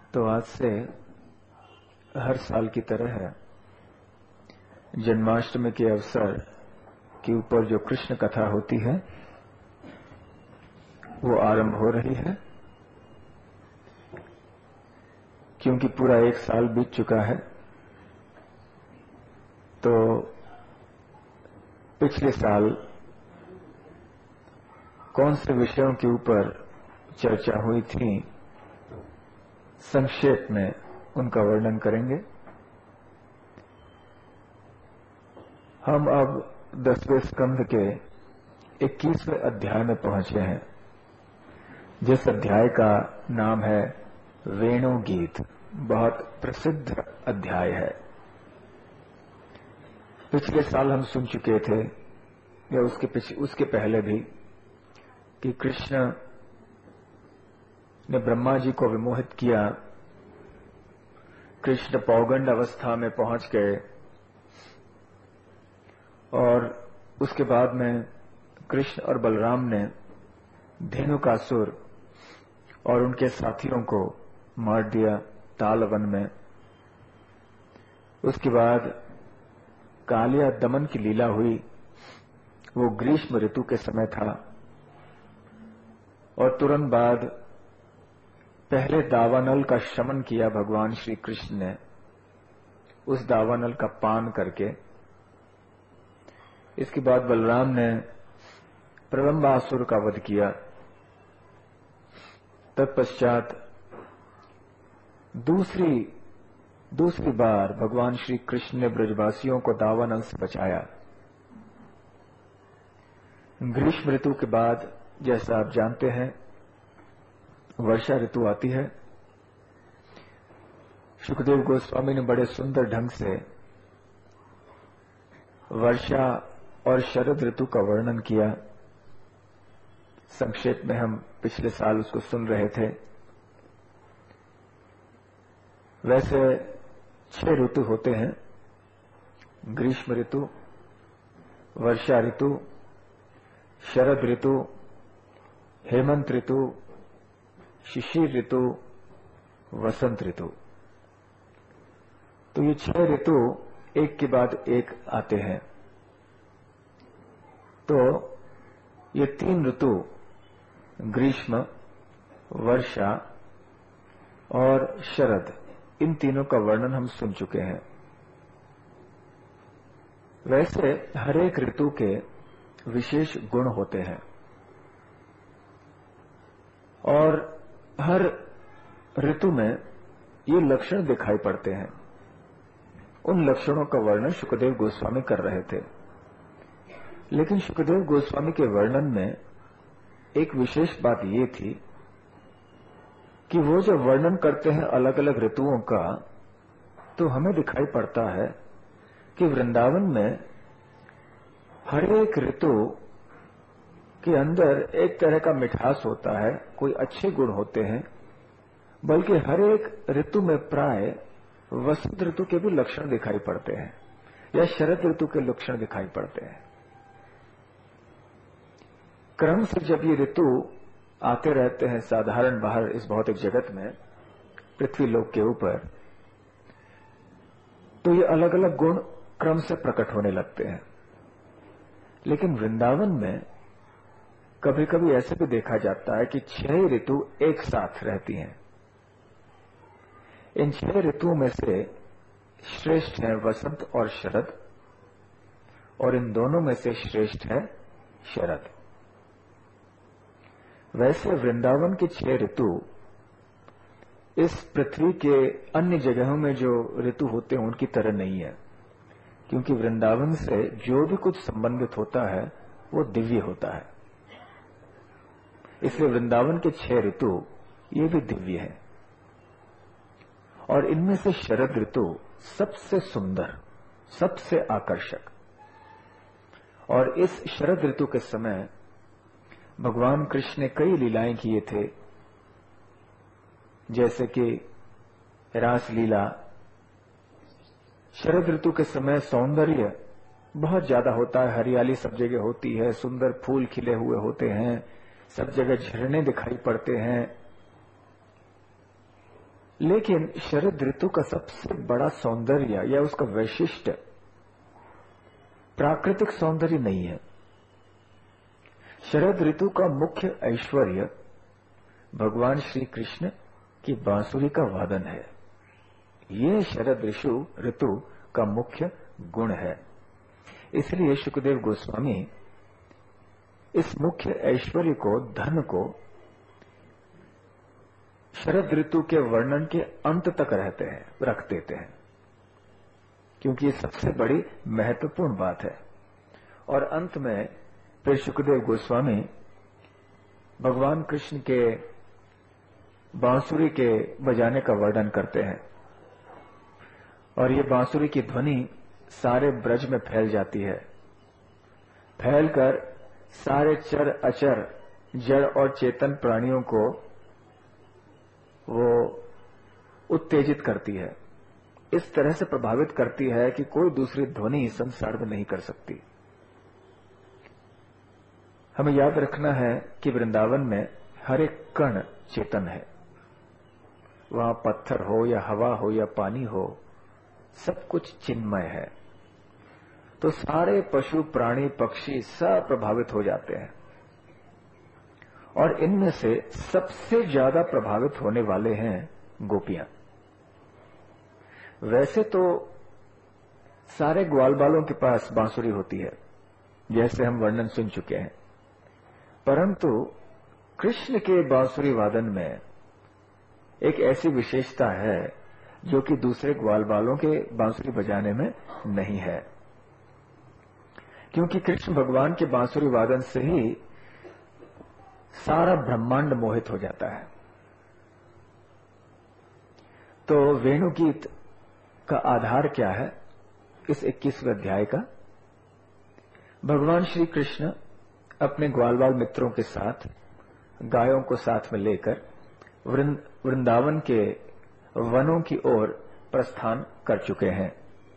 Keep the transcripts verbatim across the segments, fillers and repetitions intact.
तो आज से हर साल की तरह जन्माष्टमी के अवसर के ऊपर जो कृष्ण कथा होती है वो आरंभ हो रही है, क्योंकि पूरा एक साल बीत चुका है। तो पिछले साल कौन से विषयों के ऊपर चर्चा हुई थी, संक्षेप में उनका वर्णन करेंगे। हम अब दसवें स्कंध के इक्कीसवें अध्याय में पहुंचे हैं, जिस अध्याय का नाम है वेणु गीत। बहुत प्रसिद्ध अध्याय है। पिछले साल हम सुन चुके थे, या उसके पिछ, उसके पहले भी, कि कृष्ण ने ब्रह्मा जी को विमोहित किया। कृष्ण पौगंड अवस्था में पहुंच गए और उसके बाद में कृष्ण और बलराम ने धेनुकासुर और उनके साथियों को मार दिया ताल वन में। उसके बाद कालिया दमन की लीला हुई। वो ग्रीष्म ऋतु के समय था और तुरंत बाद पहले दावानल का शमन किया भगवान श्री कृष्ण ने, उस दावानल का पान करके। इसके बाद बलराम ने प्रलंबासुर का वध किया। तत्पश्चात दूसरी दूसरी बार भगवान श्री कृष्ण ने ब्रजवासियों को दावानल से बचाया। ग्रीष्म ऋतु के बाद, जैसा आप जानते हैं, वर्षा ऋतु आती है। सुखदेव गोस्वामी ने बड़े सुंदर ढंग से वर्षा और शरद ऋतु का वर्णन किया। संक्षेप में हम पिछले साल उसको सुन रहे थे। वैसे छह ऋतु होते हैं: ग्रीष्म ऋतु, वर्षा ऋतु, शरद ऋतु, हेमंत ऋतु, शिशिर ऋतु, वसंत ऋतु। तो ये छह ऋतु एक के बाद एक आते हैं। तो ये तीन ऋतु, ग्रीष्म, वर्षा और शरद, इन तीनों का वर्णन हम सुन चुके हैं। वैसे हर एक ऋतु के विशेष गुण होते हैं और हर ऋतु में ये लक्षण दिखाई पड़ते हैं। उन लक्षणों का वर्णन सुखदेव गोस्वामी कर रहे थे। लेकिन सुखदेव गोस्वामी के वर्णन में एक विशेष बात ये थी कि वो जब वर्णन करते हैं अलग अलग ऋतुओं का, तो हमें दिखाई पड़ता है कि वृंदावन में हर एक ऋतु के अंदर एक तरह का मिठास होता है, कोई अच्छे गुण होते हैं। बल्कि हर एक ऋतु में प्राय वसंत ऋतु के भी लक्षण दिखाई पड़ते हैं, या शरद ऋतु के लक्षण दिखाई पड़ते हैं। क्रम से जब ये ऋतु आते रहते हैं साधारण बाहर इस भौतिक जगत में, पृथ्वी लोक के ऊपर, तो ये अलग अलग गुण क्रम से प्रकट होने लगते हैं। लेकिन वृंदावन में कभी कभी ऐसे भी देखा जाता है कि छह ऋतु एक साथ रहती हैं। इन छह ऋतुओं में से श्रेष्ठ है वसंत और शरद, और इन दोनों में से श्रेष्ठ है शरद। वैसे वृंदावन की छह ऋतु इस पृथ्वी के अन्य जगहों में जो ऋतु होते हैं उनकी तरह नहीं है, क्योंकि वृंदावन से जो भी कुछ संबंधित होता है वो दिव्य होता है। इसलिए वृंदावन के छह ऋतु ये भी दिव्य है। और इनमें से शरद ऋतु सबसे सुंदर, सबसे आकर्षक। और इस शरद ऋतु के समय भगवान कृष्ण ने कई लीलाएं किए थे, जैसे कि रास लीला। शरद ऋतु के समय सौंदर्य बहुत ज्यादा होता है, हरियाली सब जगह होती है, सुंदर फूल खिले हुए होते हैं, सब जगह झरने दिखाई पड़ते हैं। लेकिन शरद ऋतु का सबसे बड़ा सौंदर्य या उसका वैशिष्ट प्राकृतिक सौंदर्य नहीं है। शरद ऋतु का मुख्य ऐश्वर्य भगवान श्री कृष्ण की बांसुरी का वादन है। ये शरद ऋतु ऋतु का मुख्य गुण है। इसलिए शुकदेव गोस्वामी इस मुख्य ऐश्वर्य को, धन को शरद ऋतु के वर्णन के अंत तक रहते हैं, रख देते हैं, क्योंकि ये सबसे बड़ी महत्वपूर्ण बात है। और अंत में फिर शुकदेव गोस्वामी भगवान कृष्ण के बांसुरी के बजाने का वर्णन करते हैं। और ये बांसुरी की ध्वनि सारे ब्रज में फैल जाती है, फैलकर सारे चर अचर, जड़ और चेतन प्राणियों को वो उत्तेजित करती है। इस तरह से प्रभावित करती है कि कोई दूसरी ध्वनि संसार में नहीं कर सकती। हमें याद रखना है कि वृंदावन में हर एक कण चेतन है। वहां पत्थर हो या हवा हो या पानी हो, सब कुछ चिन्मय है। तो सारे पशु, प्राणी, पक्षी सब प्रभावित हो जाते हैं। और इनमें से सबसे ज्यादा प्रभावित होने वाले हैं गोपियां। वैसे तो सारे ग्वाल बालों के पास बांसुरी होती है, जैसे हम वर्णन सुन चुके हैं, परंतु कृष्ण के बांसुरी वादन में एक ऐसी विशेषता है जो कि दूसरे ग्वाल बालों के बांसुरी बजाने में नहीं है। क्योंकि कृष्ण भगवान के बांसुरी वादन से ही सारा ब्रह्मांड मोहित हो जाता है। तो वेणुगीत का आधार क्या है इस इक्कीसवें अध्याय का? भगवान श्री कृष्ण अपने ग्वाल बाल मित्रों के साथ, गायों को साथ में लेकर वृंदावन के वनों की ओर प्रस्थान कर चुके हैं।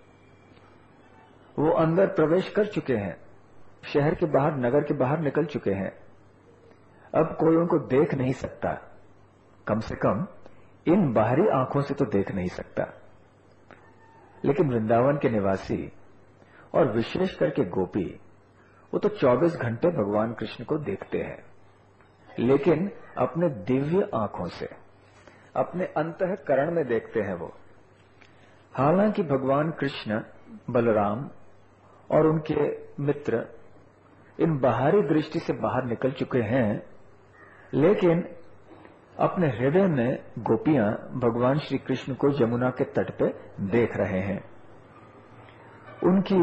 वो अंदर प्रवेश कर चुके हैं, शहर के बाहर, नगर के बाहर निकल चुके हैं। अब कोई उनको देख नहीं सकता, कम से कम इन बाहरी आंखों से तो देख नहीं सकता। लेकिन वृंदावन के निवासी और विशेष करके गोपी, वो तो चौबीस घंटे भगवान कृष्ण को देखते हैं, लेकिन अपने दिव्य आंखों से, अपने अंतःकरण में देखते हैं वो। हालांकि भगवान कृष्ण, बलराम और उनके मित्र इन बाहरी दृष्टि से बाहर निकल चुके हैं, लेकिन अपने हृदय में गोपियां भगवान श्री कृष्ण को यमुना के तट पे देख रहे हैं। उनकी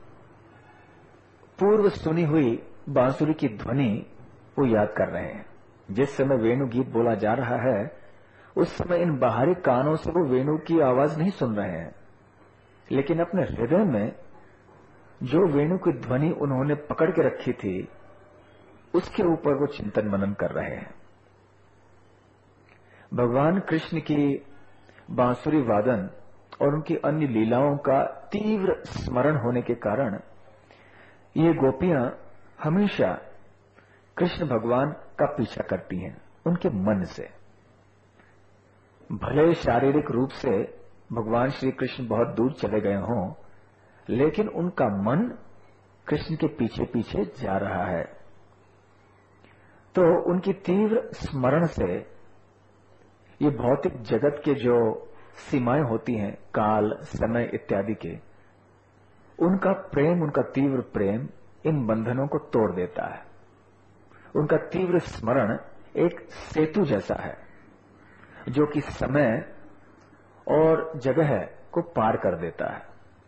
पूर्व सुनी हुई बांसुरी की ध्वनि वो याद कर रहे हैं। जिस समय वेणु गीत बोला जा रहा है, उस समय इन बाहरी कानों से वो वेणु की आवाज नहीं सुन रहे हैं, लेकिन अपने हृदय में जो वेणु की ध्वनि उन्होंने पकड़ के रखी थी, उसके ऊपर वो चिंतन मनन कर रहे हैं। भगवान कृष्ण की बांसुरी वादन और उनकी अन्य लीलाओं का तीव्र स्मरण होने के कारण ये गोपियां हमेशा कृष्ण भगवान का पीछा करती हैं, उनके मन से। भले शारीरिक रूप से भगवान श्री कृष्ण बहुत दूर चले गए हों, लेकिन उनका मन कृष्ण के पीछे पीछे जा रहा है। तो उनकी तीव्र स्मरण से ये भौतिक जगत के जो सीमाएं होती हैं, काल, समय इत्यादि के, उनका प्रेम, उनका तीव्र प्रेम इन बंधनों को तोड़ देता है। उनका तीव्र स्मरण एक सेतु जैसा है जो कि समय और जगह को पार कर देता है।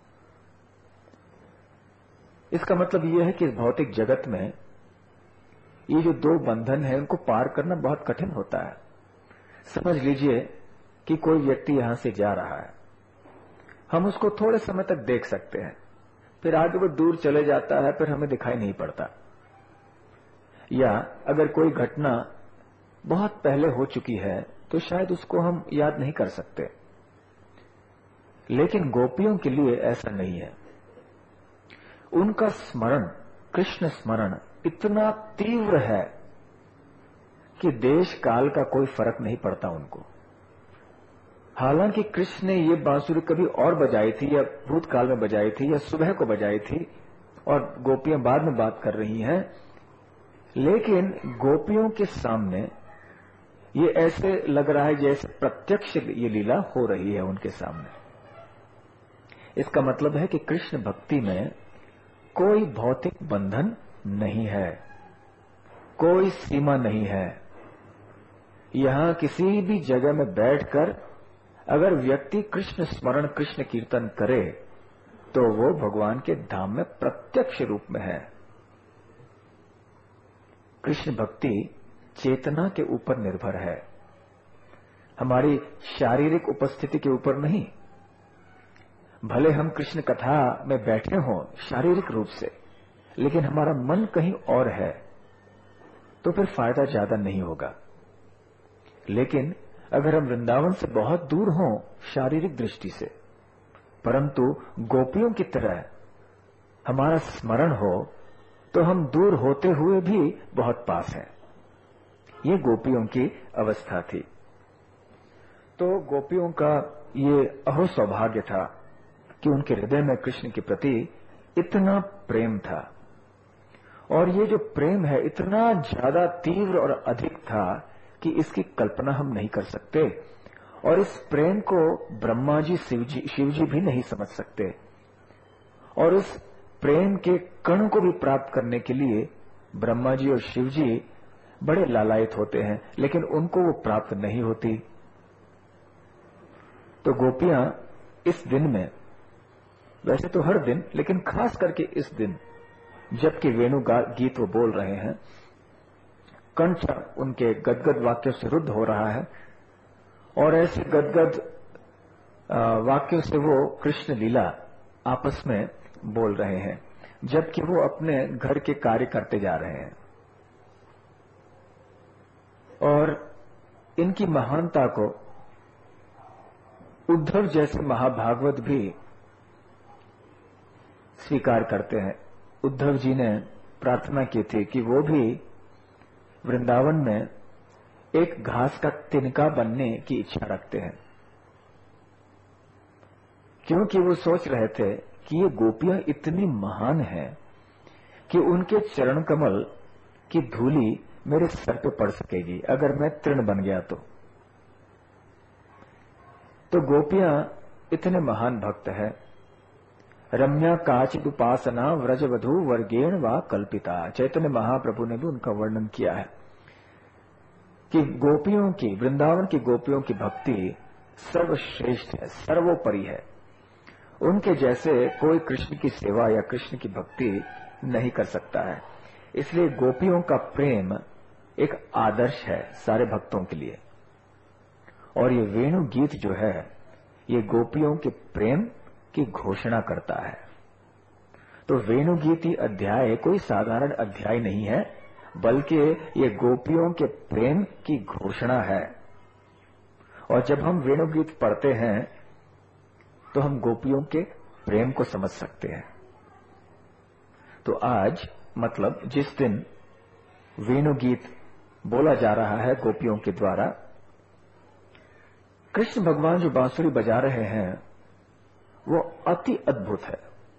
इसका मतलब यह है कि भौतिक जगत में ये जो दो बंधन है, उनको पार करना बहुत कठिन होता है। समझ लीजिए कि कोई व्यक्ति यहां से जा रहा है, हम उसको थोड़े समय तक देख सकते हैं, फिर आगे वो दूर चले जाता है, फिर हमें दिखाई नहीं पड़ता। या अगर कोई घटना बहुत पहले हो चुकी है तो शायद उसको हम याद नहीं कर सकते, लेकिन गोपियों के लिए ऐसा नहीं है। उनका स्मरण, कृष्ण स्मरण इतना तीव्र है कि देश काल का कोई फर्क नहीं पड़ता उनको। हालांकि कृष्ण ने ये बांसुरी कभी और बजाई थी, या भूतकाल में बजाई थी, या सुबह को बजाई थी, और गोपियां बाद में बात कर रही हैं, लेकिन गोपियों के सामने ये ऐसे लग रहा है जैसे प्रत्यक्ष ये लीला हो रही है उनके सामने। इसका मतलब है कि कृष्ण भक्ति में कोई भौतिक बंधन नहीं है, कोई सीमा नहीं है। यहां किसी भी जगह में बैठकर अगर व्यक्ति कृष्ण स्मरण, कृष्ण कीर्तन करे तो वो भगवान के धाम में प्रत्यक्ष रूप में है। कृष्ण भक्ति चेतना के ऊपर निर्भर है, हमारी शारीरिक उपस्थिति के ऊपर नहीं। भले हम कृष्ण कथा में बैठे हों शारीरिक रूप से, लेकिन हमारा मन कहीं और है तो फिर फायदा ज्यादा नहीं होगा। लेकिन अगर हम वृंदावन से बहुत दूर हों शारीरिक दृष्टि से, परंतु गोपियों की तरह हमारा स्मरण हो, तो हम दूर होते हुए भी बहुत पास हैं। ये गोपियों की अवस्था थी। तो गोपियों का ये अहो सौभाग्य था कि उनके हृदय में कृष्ण के प्रति इतना प्रेम था, और ये जो प्रेम है इतना ज्यादा तीव्र और अधिक था कि इसकी कल्पना हम नहीं कर सकते। और इस प्रेम को ब्रह्मा जी, शिव जी शिव जी भी नहीं समझ सकते। और उस प्रेम के कण को भी प्राप्त करने के लिए ब्रह्मा जी और शिव जी बड़े लालायित होते हैं, लेकिन उनको वो प्राप्त नहीं होती। तो गोपियां इस दिन में, वैसे तो हर दिन, लेकिन खास करके इस दिन जबकि वेणु गीत वो बोल रहे हैं, कंठ उनके गदगद वाक्यों से रुद्ध हो रहा है, और ऐसे गदगद वाक्यों से वो कृष्ण लीला आपस में बोल रहे हैं, जबकि वो अपने घर के कार्य करते जा रहे हैं। और इनकी महानता को उद्धव जैसे महाभागवत भी स्वीकार करते हैं। उद्धव जी ने प्रार्थना की थी कि वो भी वृंदावन में एक घास का तिनका बनने की इच्छा रखते हैं, क्योंकि वो सोच रहे थे कि ये गोपियां इतनी महान हैं कि उनके चरण कमल की धूली मेरे सर पे पड़ सकेगी अगर मैं तृण बन गया तो। तो गोपियां इतने महान भक्त है। रम्या काचिद उपासना व्रजवधु वर्गेण वा कल्पिता, चैतन्य महाप्रभु ने भी उनका वर्णन किया है कि गोपियों की, वृंदावन की गोपियों की भक्ति सर्वश्रेष्ठ है, सर्वोपरि है। उनके जैसे कोई कृष्ण की सेवा या कृष्ण की भक्ति नहीं कर सकता है। इसलिए गोपियों का प्रेम एक आदर्श है सारे भक्तों के लिए। और ये वेणु गीत जो है ये गोपियों के प्रेम की घोषणा करता है। तो वेणु गीति अध्याय कोई साधारण अध्याय नहीं है, बल्कि ये गोपियों के प्रेम की घोषणा है। और जब हम वेणु गीत पढ़ते हैं तो हम गोपियों के प्रेम को समझ सकते हैं। तो आज मतलब जिस दिन वेणु गीत बोला जा रहा है गोपियों के द्वारा, कृष्ण भगवान जो बांसुरी बजा रहे हैं वो अति अद्भुत है।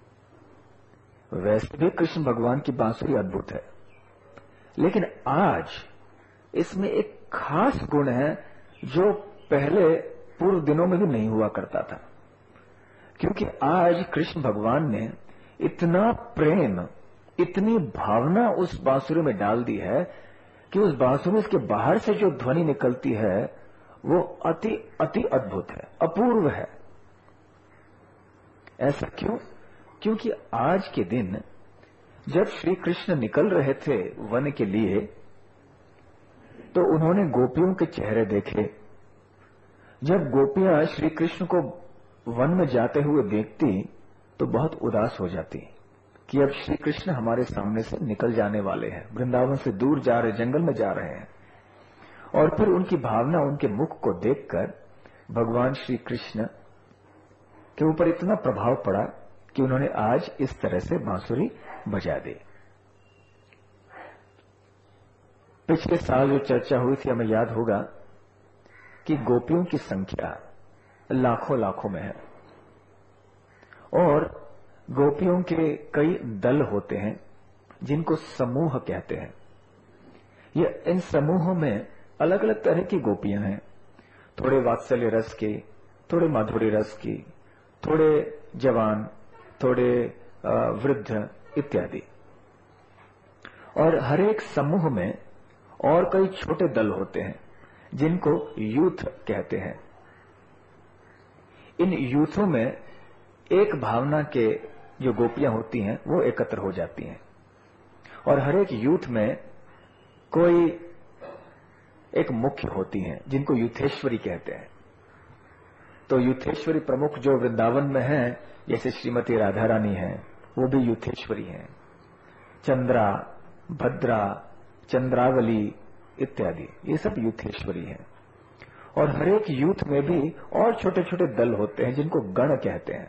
वैसे भी कृष्ण भगवान की बांसुरी अद्भुत है, लेकिन आज इसमें एक खास गुण है जो पहले पूर्व दिनों में भी नहीं हुआ करता था। क्योंकि आज कृष्ण भगवान ने इतना प्रेम, इतनी भावना उस बांसुरी में डाल दी है कि उस बांसुरी के बाहर से जो ध्वनि निकलती है वो अति अति अद्भुत है, अपूर्व है। ऐसा क्यों? क्योंकि आज के दिन जब श्री कृष्ण निकल रहे थे वन के लिए, तो उन्होंने गोपियों के चेहरे देखे। जब गोपियां श्री कृष्ण को वन में जाते हुए देखती तो बहुत उदास हो जाती कि अब श्री कृष्ण हमारे सामने से निकल जाने वाले हैं, वृंदावन से दूर जा रहे, जंगल में जा रहे हैं। और फिर उनकी भावना उनके मुख को देखकर भगवान श्री कृष्ण के ऊपर इतना प्रभाव पड़ा कि उन्होंने आज इस तरह से बांसुरी बजा दी। पिछले साल जो चर्चा हुई थी हमें याद होगा कि गोपियों की संख्या लाखों लाखों में है। और गोपियों के कई दल होते हैं जिनको समूह कहते हैं। ये इन समूहों में अलग अलग तरह की गोपियां हैं, थोड़े वात्सल्य रस की, थोड़े माधुरी रस की, थोड़े जवान, थोड़े वृद्ध इत्यादि। और हर एक समूह में और कई छोटे दल होते हैं जिनको यूथ कहते हैं। इन यूथों में एक भावना के जो गोपियां होती हैं वो एकत्र हो जाती हैं। और हर एक यूथ में कोई एक मुख्य होती हैं जिनको यूथेश्वरी कहते हैं। तो यूथेश्वरी प्रमुख जो वृंदावन में है, जैसे श्रीमती राधा रानी है, वो भी यूथेश्वरी हैं। चंद्रा, भद्रा, चंद्रावली इत्यादि, ये सब यूथेश्वरी हैं। और हर एक यूथ में भी और छोटे छोटे दल होते हैं जिनको गण कहते हैं।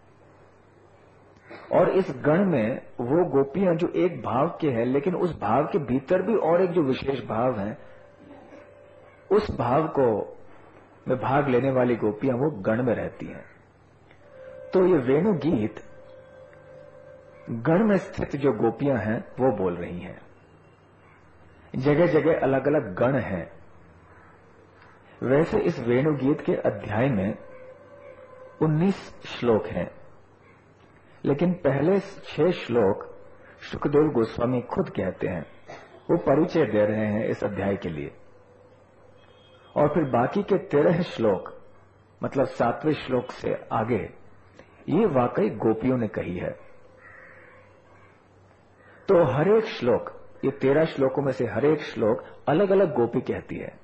और इस गण में वो गोपियां जो एक भाव के हैं, लेकिन उस भाव के भीतर भी और एक जो विशेष भाव है, उस भाव को में भाग लेने वाली गोपियां वो गण में रहती हैं। तो ये वेणु गीत गण में स्थित जो गोपियां हैं वो बोल रही हैं। जगह जगह अलग अलग गण हैं। वैसे इस वेणु गीत के अध्याय में उन्नीस श्लोक हैं, लेकिन पहले छह श्लोक सुखदेव गोस्वामी खुद कहते हैं, वो परिचय दे रहे हैं इस अध्याय के लिए। और फिर बाकी के तेरह श्लोक, मतलब सातवें श्लोक से आगे, ये वाकई गोपियों ने कही है। तो हर एक श्लोक, ये तेरह श्लोकों में से हर एक श्लोक अलग अलग गोपी कहती है।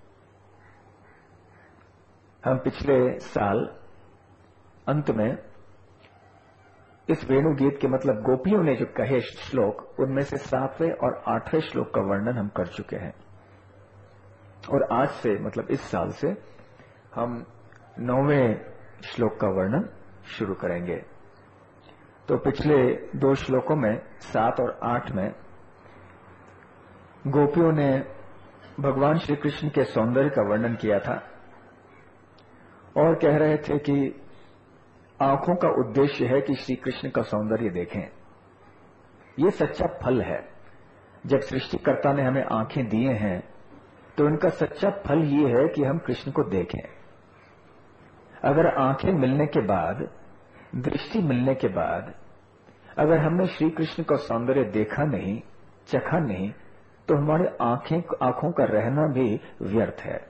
हम पिछले साल अंत में इस वेणु गीत के मतलब गोपियों ने जो कहे श्लोक, उनमें से सातवें और आठवें श्लोक का वर्णन हम कर चुके हैं। और आज से, मतलब इस साल से, हम नौवें श्लोक का वर्णन शुरू करेंगे। तो पिछले दो श्लोकों में, सात और आठ में, गोपियों ने भगवान श्री कृष्ण के सौंदर्य का वर्णन किया था और कह रहे थे कि आंखों का उद्देश्य है कि श्री कृष्ण का सौंदर्य देखें। ये सच्चा फल है। जब सृष्टिकर्ता ने हमें आंखें दिए हैं तो इनका सच्चा फल ये है कि हम कृष्ण को देखें। अगर आंखें मिलने के बाद, दृष्टि मिलने के बाद, अगर हमने श्री कृष्ण का सौंदर्य देखा नहीं, चखा नहीं, तो हमारे आंखें आंखों का रहना भी व्यर्थ है।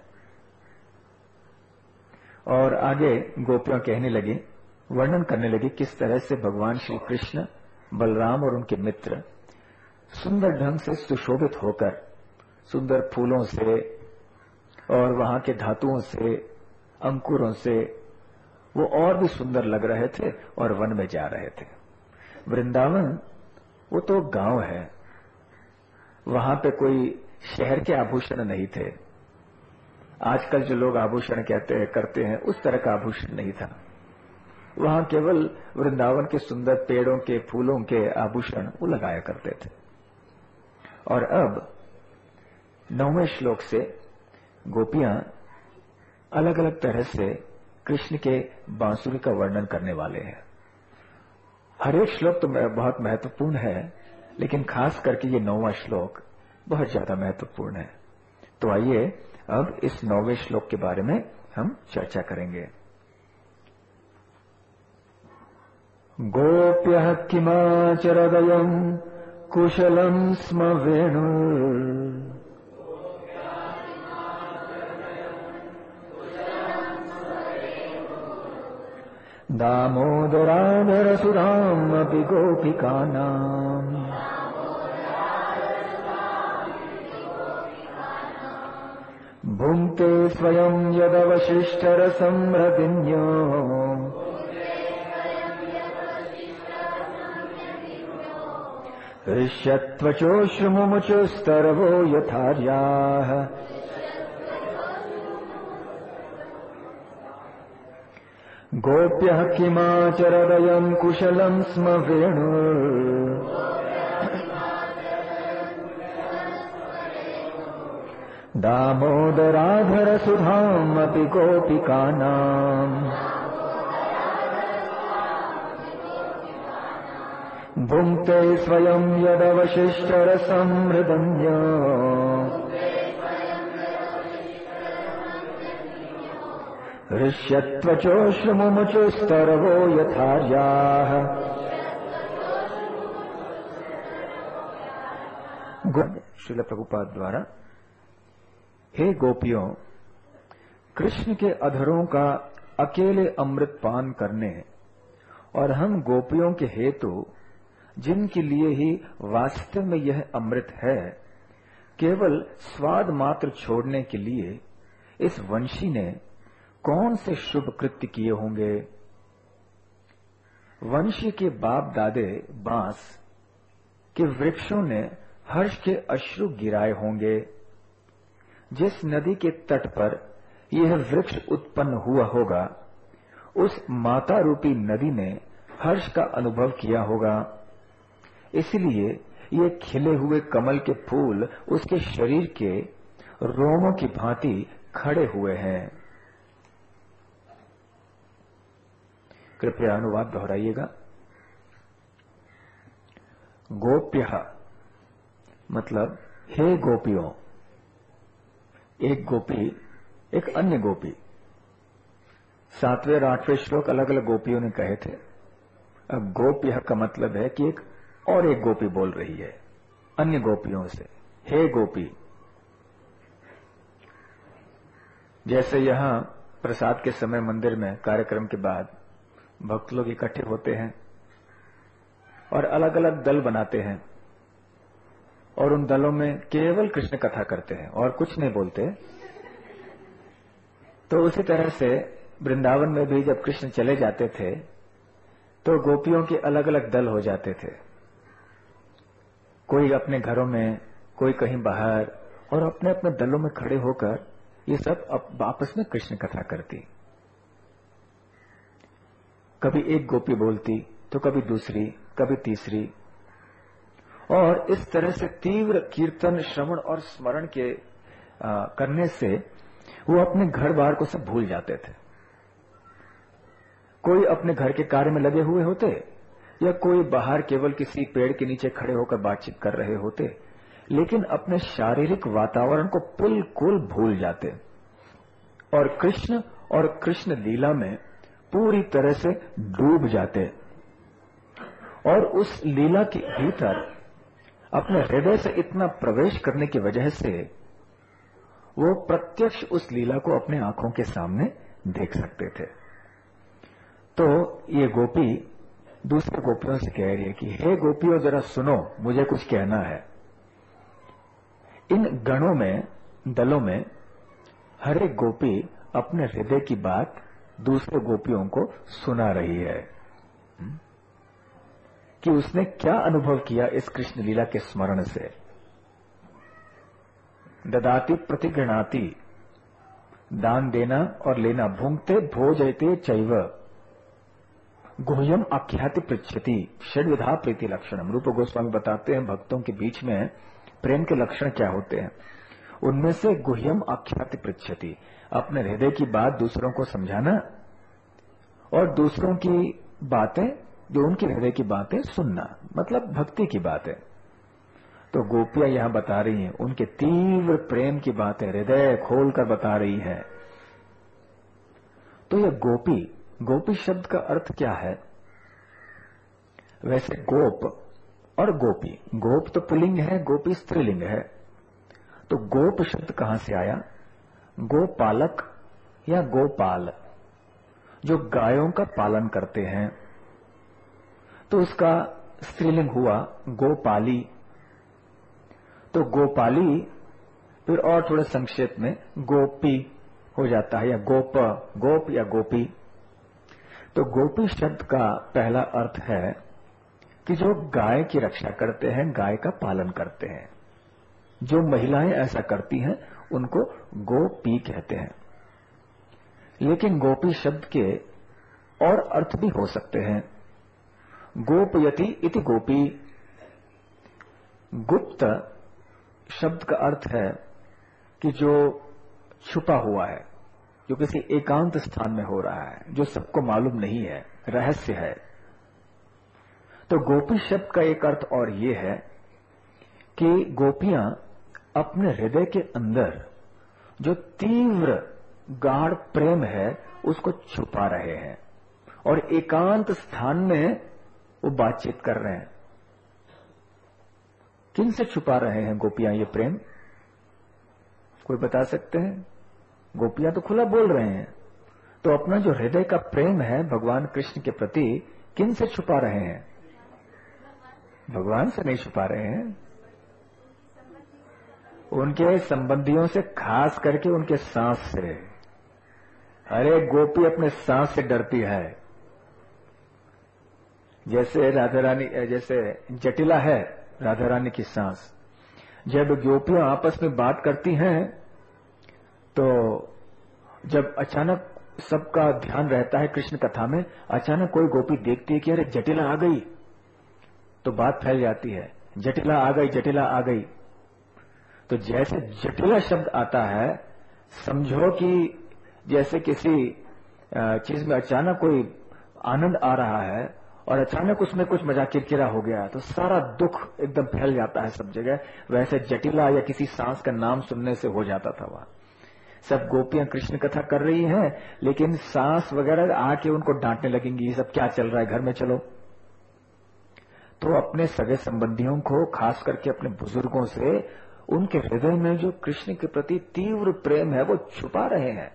और आगे गोपियां कहने लगी, वर्णन करने लगी किस तरह से भगवान श्री कृष्ण, बलराम और उनके मित्र सुंदर ढंग से सुशोभित होकर, सुंदर फूलों से और वहां के धातुओं से, अंकुरों से वो और भी सुंदर लग रहे थे और वन में जा रहे थे। वृंदावन वो तो गांव है, वहां पे कोई शहर के आभूषण नहीं थे। आजकल जो लोग आभूषण कहते हैं, करते हैं, उस तरह का आभूषण नहीं था। वहां केवल वृंदावन के सुंदर पेड़ों के, फूलों के आभूषण वो लगाया करते थे। और अब नौवें श्लोक से गोपियां अलग अलग तरह से कृष्ण के बांसुरी का वर्णन करने वाले हैं। हर एक श्लोक तो बहुत महत्वपूर्ण है, लेकिन खास करके ये नौवां श्लोक बहुत ज्यादा महत्वपूर्ण है। तो आइए अब इस नौवें श्लोक के बारे में हम चर्चा करेंगे। गोप्यः किमाचरदयम् कुशलम् स्म वेणु दामोदराधरसुधाम् अपि गोपिकानाम् भुङ्क्ते स्वयं यदवशिष्टरसम् रतिन्यो हृष्यत्वचोश्रुमुमुचुस्तरवो यथार्याः गोप्यः किमाचरदयम् कुशलम् स्म वेणु दामोदराधर सुधामपि गोपिकानाम् भुङ्क्ते स्वयं यदवशिष्टरसं हृदन्यो हृष्यत्वचोश्रमुमुचुस्तरवो यथार्याः। श्रील प्रभुपाद द्वारा, हे गोपियों, कृष्ण के अधरों का अकेले अमृत पान करने और हम गोपियों के हेतु जिनके लिए ही वास्तव में यह अमृत है, केवल स्वाद मात्र छोड़ने के लिए इस वंशी ने कौन से शुभ कृत्य किए होंगे। वंशी के बाप दादे बांस के वृक्षों ने हर्ष के अश्रु गिराए होंगे। जिस नदी के तट पर यह वृक्ष उत्पन्न हुआ होगा, उस माता रूपी नदी ने हर्ष का अनुभव किया होगा। इसलिए ये खिले हुए कमल के फूल उसके शरीर के रोमों की भांति खड़े हुए हैं। कृपया अनुवाद दोहराइएगा। गोप्यः मतलब हे गोपियों। एक गोपी, एक अन्य गोपी। सातवें और आठवें श्लोक अलग अलग गोपियों ने कहे थे। अब गोप्यः का मतलब है कि एक और एक गोपी बोल रही है अन्य गोपियों से, हे गोपी। जैसे यहां प्रसाद के समय मंदिर में कार्यक्रम के बाद भक्त लोग इकट्ठे होते हैं और अलग अलग दल बनाते हैं और उन दलों में केवल कृष्ण कथा करते हैं और कुछ नहीं बोलते। तो उसी तरह से वृंदावन में भी जब कृष्ण चले जाते थे तो गोपियों के अलग अलग दल हो जाते थे, कोई अपने घरों में, कोई कहीं बाहर, और अपने अपने दलों में खड़े होकर ये सब आपस में कृष्ण कथा करती। कभी एक गोपी बोलती तो कभी दूसरी, कभी तीसरी, और इस तरह से तीव्र कीर्तन, श्रवण और स्मरण के आ, करने से वो अपने घर बार को सब भूल जाते थे। कोई अपने घर के कार्य में लगे हुए होते या कोई बाहर केवल किसी पेड़ के नीचे खड़े होकर बातचीत कर रहे होते, लेकिन अपने शारीरिक वातावरण को बिल्कुल भूल जाते और कृष्ण और कृष्ण लीला में पूरी तरह से डूब जाते और उस लीला के भीतर अपने हृदय से इतना प्रवेश करने की वजह से वो प्रत्यक्ष उस लीला को अपने आंखों के सामने देख सकते थे। तो ये गोपी दूसरे गोपियों से कह रही है कि हे गोपियों, जरा सुनो, मुझे कुछ कहना है। इन गणों में, दलों में हर एक गोपी अपने हृदय की बात दूसरे गोपियों को सुना रही है कि उसने क्या अनुभव किया इस कृष्ण लीला के स्मरण से। ददाति प्रतिगृणाति, दान देना और लेना, भुंक्ते भोजयते चैव, गुह्यम आख्याति पृच्छति, षड्विधा प्रीति लक्षणम। रूप गोस्वामी बताते हैं भक्तों के बीच में प्रेम के लक्षण क्या होते हैं। उनमें से गुह्यम आख्याति पृच्छति, अपने हृदय की बात दूसरों को समझाना और दूसरों की बातें, जो उनके हृदय की बातें सुनना, मतलब भक्ति की बातें। तो गोपियां यहां बता रही हैं उनके तीव्र प्रेम की बातें, हृदय खोलकर बता रही हैं। तो यह गोपी, गोपी शब्द का अर्थ क्या है? वैसे गोप और गोपी, गोप तो पुल्लिंग है, गोपी स्त्रीलिंग है। तो गोप शब्द कहां से आया? गोपालक या गोपाल, जो गायों का पालन करते हैं, तो उसका स्त्रीलिंग हुआ गोपाली। तो गोपाली फिर और थोड़े संक्षेप में गोपी हो जाता है, या गोप, गोप या गोपी। तो गोपी शब्द का पहला अर्थ है कि जो गाय की रक्षा करते हैं, गाय का पालन करते हैं। जो महिलाएं ऐसा करती हैं उनको गोपी कहते हैं। लेकिन गोपी शब्द के और अर्थ भी हो सकते हैं। गोपयति इति गोपी, गुप्त शब्द का अर्थ है कि जो छुपा हुआ है, जो किसी एकांत स्थान में हो रहा है, जो सबको मालूम नहीं है, रहस्य है। तो गोपी शब्द का एक अर्थ और ये है कि गोपियां अपने हृदय के अंदर जो तीव्र गाढ़ प्रेम है उसको छुपा रहे हैं और एकांत स्थान में वो बातचीत कर रहे हैं। किन से छुपा रहे हैं गोपियां ये प्रेम? कोई बता सकते हैं? गोपियां तो खुला बोल रहे हैं, तो अपना जो हृदय का प्रेम है भगवान कृष्ण के प्रति किन से छुपा रहे हैं? भगवान से नहीं छुपा रहे हैं, उनके संबंधियों से, खास करके उनके सांस से। अरे गोपी अपने सांस से डरती है। जैसे राधा रानी, जैसे जटिला है राधा रानी की सांस। जब गोपियां आपस में बात करती हैं तो जब अचानक सबका ध्यान रहता है कृष्ण कथा में, अचानक कोई गोपी देखती है कि अरे जटिला आ गई, तो बात फैल जाती है, जटिला आ गई, जटिला आ गई। तो जैसे जटिला शब्द आता है, समझो कि जैसे किसी चीज में अचानक कोई आनंद आ रहा है और अचानक उसमें कुछ मजाक किरकिरा हो गया तो सारा दुख एकदम फैल जाता है सब जगह। वैसे जटिला या किसी सांस का नाम सुनने से हो जाता था वहां। सब गोपियां कृष्ण कथा कर रही हैं, लेकिन सांस वगैरह आके उनको डांटने लगेंगी, ये सब क्या चल रहा है, घर में चलो। तो अपने सगे संबंधियों को, खास करके अपने बुजुर्गों से, उनके हृदय में जो कृष्ण के प्रति तीव्र प्रेम है वो छुपा रहे हैं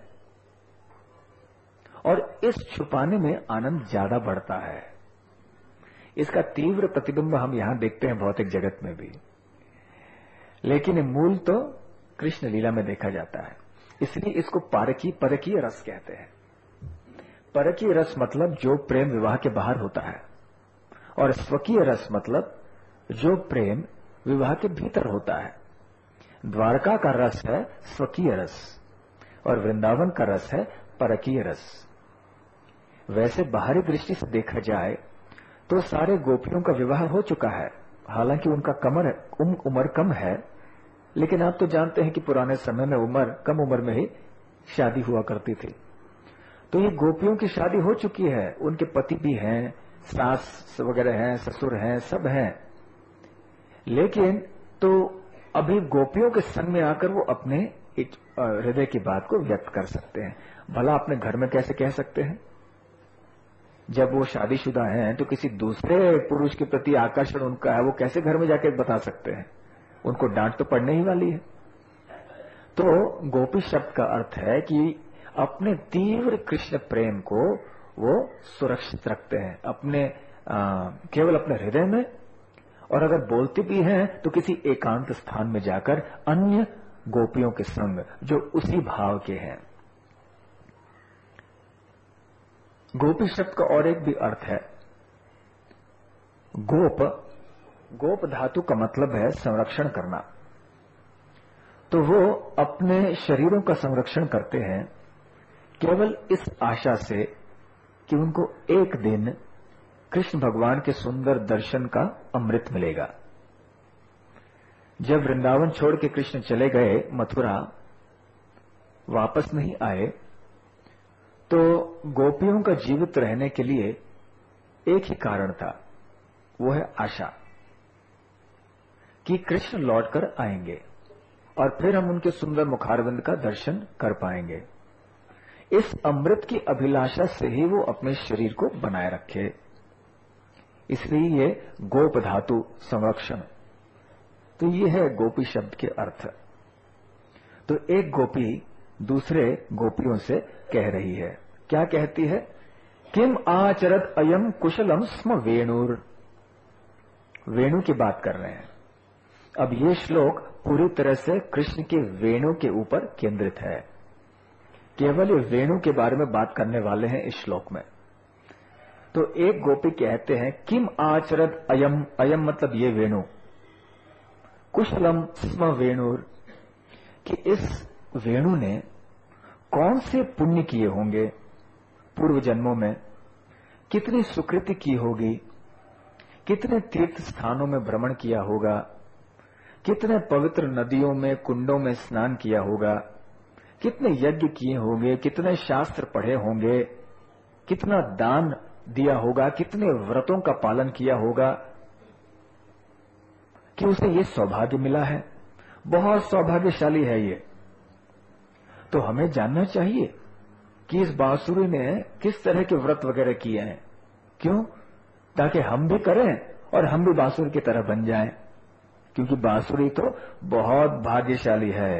और इस छुपाने में आनंद ज्यादा बढ़ता है। इसका तीव्र प्रतिबिंब हम यहां देखते हैं भौतिक जगत में भी, लेकिन मूल तो कृष्ण लीला में देखा जाता है। इसलिए इसको पारकी परकीय रस कहते हैं। परकीय रस मतलब जो प्रेम विवाह के बाहर होता है, और स्वकीय रस मतलब जो प्रेम विवाह के भीतर होता है। द्वारका का रस है स्वकीय रस और वृंदावन का रस है परकीय रस। वैसे बाहरी दृष्टि से देखा जाए तो सारे गोपियों का विवाह हो चुका है, हालांकि उनका कमर उम, उम्र कम है, लेकिन आप तो जानते हैं कि पुराने समय में उम्र कम उम्र में ही शादी हुआ करती थी। तो ये गोपियों की शादी हो चुकी है, उनके पति भी हैं, सास वगैरह हैं, ससुर हैं, सब हैं, लेकिन तो अभी गोपियों के संग में आकर वो अपने हृदय की बात को व्यक्त कर सकते हैं। भला अपने घर में कैसे कह सकते हैं? जब वो शादीशुदा हैं तो किसी दूसरे पुरुष के प्रति आकर्षण उनका है, वो कैसे घर में जाकर बता सकते हैं? उनको डांट तो पड़ने ही वाली है। तो गोपी शब्द का अर्थ है कि अपने तीव्र कृष्ण प्रेम को वो सुरक्षित रखते हैं अपने आ, केवल अपने हृदय में, और अगर बोलते भी हैं तो किसी एकांत स्थान में जाकर अन्य गोपियों के संग जो उसी भाव के हैं। गोपी शब्द का और एक भी अर्थ है गोप। गोप धातु का मतलब है संरक्षण करना। तो वो अपने शरीरों का संरक्षण करते हैं केवल इस आशा से कि उनको एक दिन कृष्ण भगवान के सुंदर दर्शन का अमृत मिलेगा। जब वृंदावन छोड़ के कृष्ण चले गए, मथुरा वापस नहीं आए, तो गोपियों का जीवित रहने के लिए एक ही कारण था, वो है आशा कि कृष्ण लौटकर आएंगे और फिर हम उनके सुंदर मुखारविंद का दर्शन कर पाएंगे। इस अमृत की अभिलाषा से ही वो अपने शरीर को बनाए रखे, इसलिए ये गोप धातु संरक्षण। तो ये है गोपी शब्द के अर्थ। तो एक गोपी दूसरे गोपियों से कह रही है, क्या कहती है? किम आचरत अयम कुशलम स्म वेणुर। वेणु की बात कर रहे हैं। अब ये श्लोक पूरी तरह से कृष्ण के वेणु के ऊपर केंद्रित है। केवल ये वेणु के बारे में बात करने वाले हैं इस श्लोक में। तो एक गोपी कहते हैं किम आचरत अयम, अयम मतलब ये वेणु, कुशलम स्म वेणुर, कि इस वेणु ने कौन से पुण्य किए होंगे पूर्व जन्मों में, कितनी सुकृति की होगी, कितने तीर्थ स्थानों में भ्रमण किया होगा, कितने पवित्र नदियों में, कुंडों में स्नान किया होगा, कितने यज्ञ किए होंगे, कितने शास्त्र पढ़े होंगे, कितना दान दिया होगा, कितने व्रतों का पालन किया होगा कि उसे ये सौभाग्य मिला है। बहुत सौभाग्यशाली है ये। तो हमें जानना चाहिए कि इस बांसुरी ने किस तरह के व्रत वगैरह किए हैं। क्यों? ताकि हम भी करें और हम भी बांसुरी की तरह बन जाएं, क्योंकि बांसुरी तो बहुत भाग्यशाली है।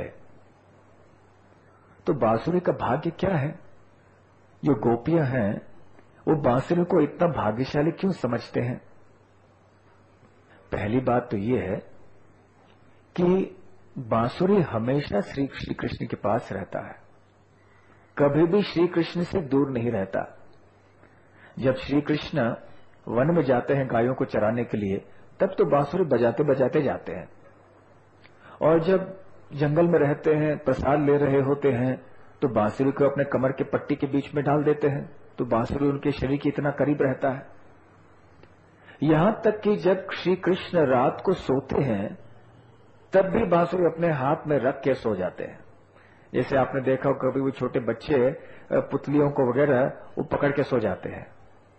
तो बांसुरी का भाग्य क्या है? जो गोपियां हैं वो बांसुरी को इतना भाग्यशाली क्यों समझते हैं? पहली बात तो ये है कि बांसुरी हमेशा श्री श्री कृष्ण के पास रहता है, कभी भी श्री कृष्ण से दूर नहीं रहता। जब श्री कृष्ण वन में जाते हैं गायों को चराने के लिए, तब तो बांसुरी बजाते बजाते जाते हैं, और जब जंगल में रहते हैं, प्रसाद ले रहे होते हैं, तो बांसुरी को अपने कमर के पट्टी के बीच में डाल देते हैं, तो बांसुरी उनके शरीर के इतना करीब रहता है। यहां तक कि जब श्री कृष्ण रात को सोते हैं, तब भी बांसुरी अपने हाथ में रख के सो जाते हैं। जैसे आपने देखा हो कभी वो छोटे बच्चे पुतलियों को वगैरह वो पकड़ के सो जाते हैं,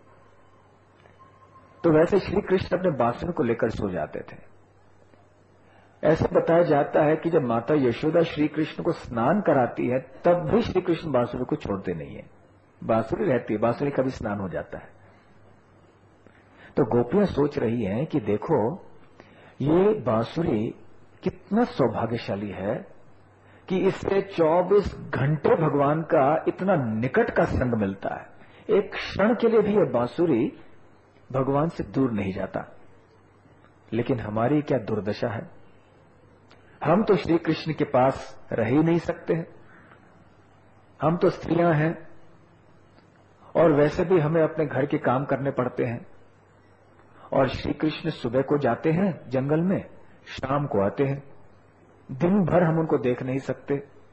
तो वैसे श्री कृष्ण अपने बांसुरी को लेकर सो जाते थे। ऐसा बताया जाता है कि जब माता यशोदा श्री कृष्ण को स्नान कराती है, तब भी श्री कृष्ण बांसुरी को छोड़ते नहीं है, बांसुरी रहती है, बांसुरी का भी स्नान हो जाता है। तो गोपियां सोच रही हैं कि देखो ये बांसुरी कितना सौभाग्यशाली है कि इससे चौबीस घंटे भगवान का इतना निकट का संग मिलता है। एक क्षण के लिए भी यह बांसुरी भगवान से दूर नहीं जाता। लेकिन हमारी क्या दुर्दशा है, हम तो श्री कृष्ण के पास रह ही नहीं सकते हैं। हम तो स्त्रियां हैं और वैसे भी हमें अपने घर के काम करने पड़ते हैं, और श्री कृष्ण सुबह को जाते हैं जंगल में, शाम को आते हैं, दिन भर हम उनको देख नहीं सकते,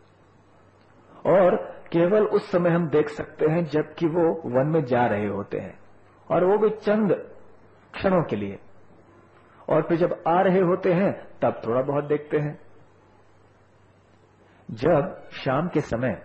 और केवल उस समय हम देख सकते हैं जबकि वो वन में जा रहे होते हैं, और वो भी चंद क्षणों के लिए, और फिर जब आ रहे होते हैं तब थोड़ा बहुत देखते हैं। जब शाम के समय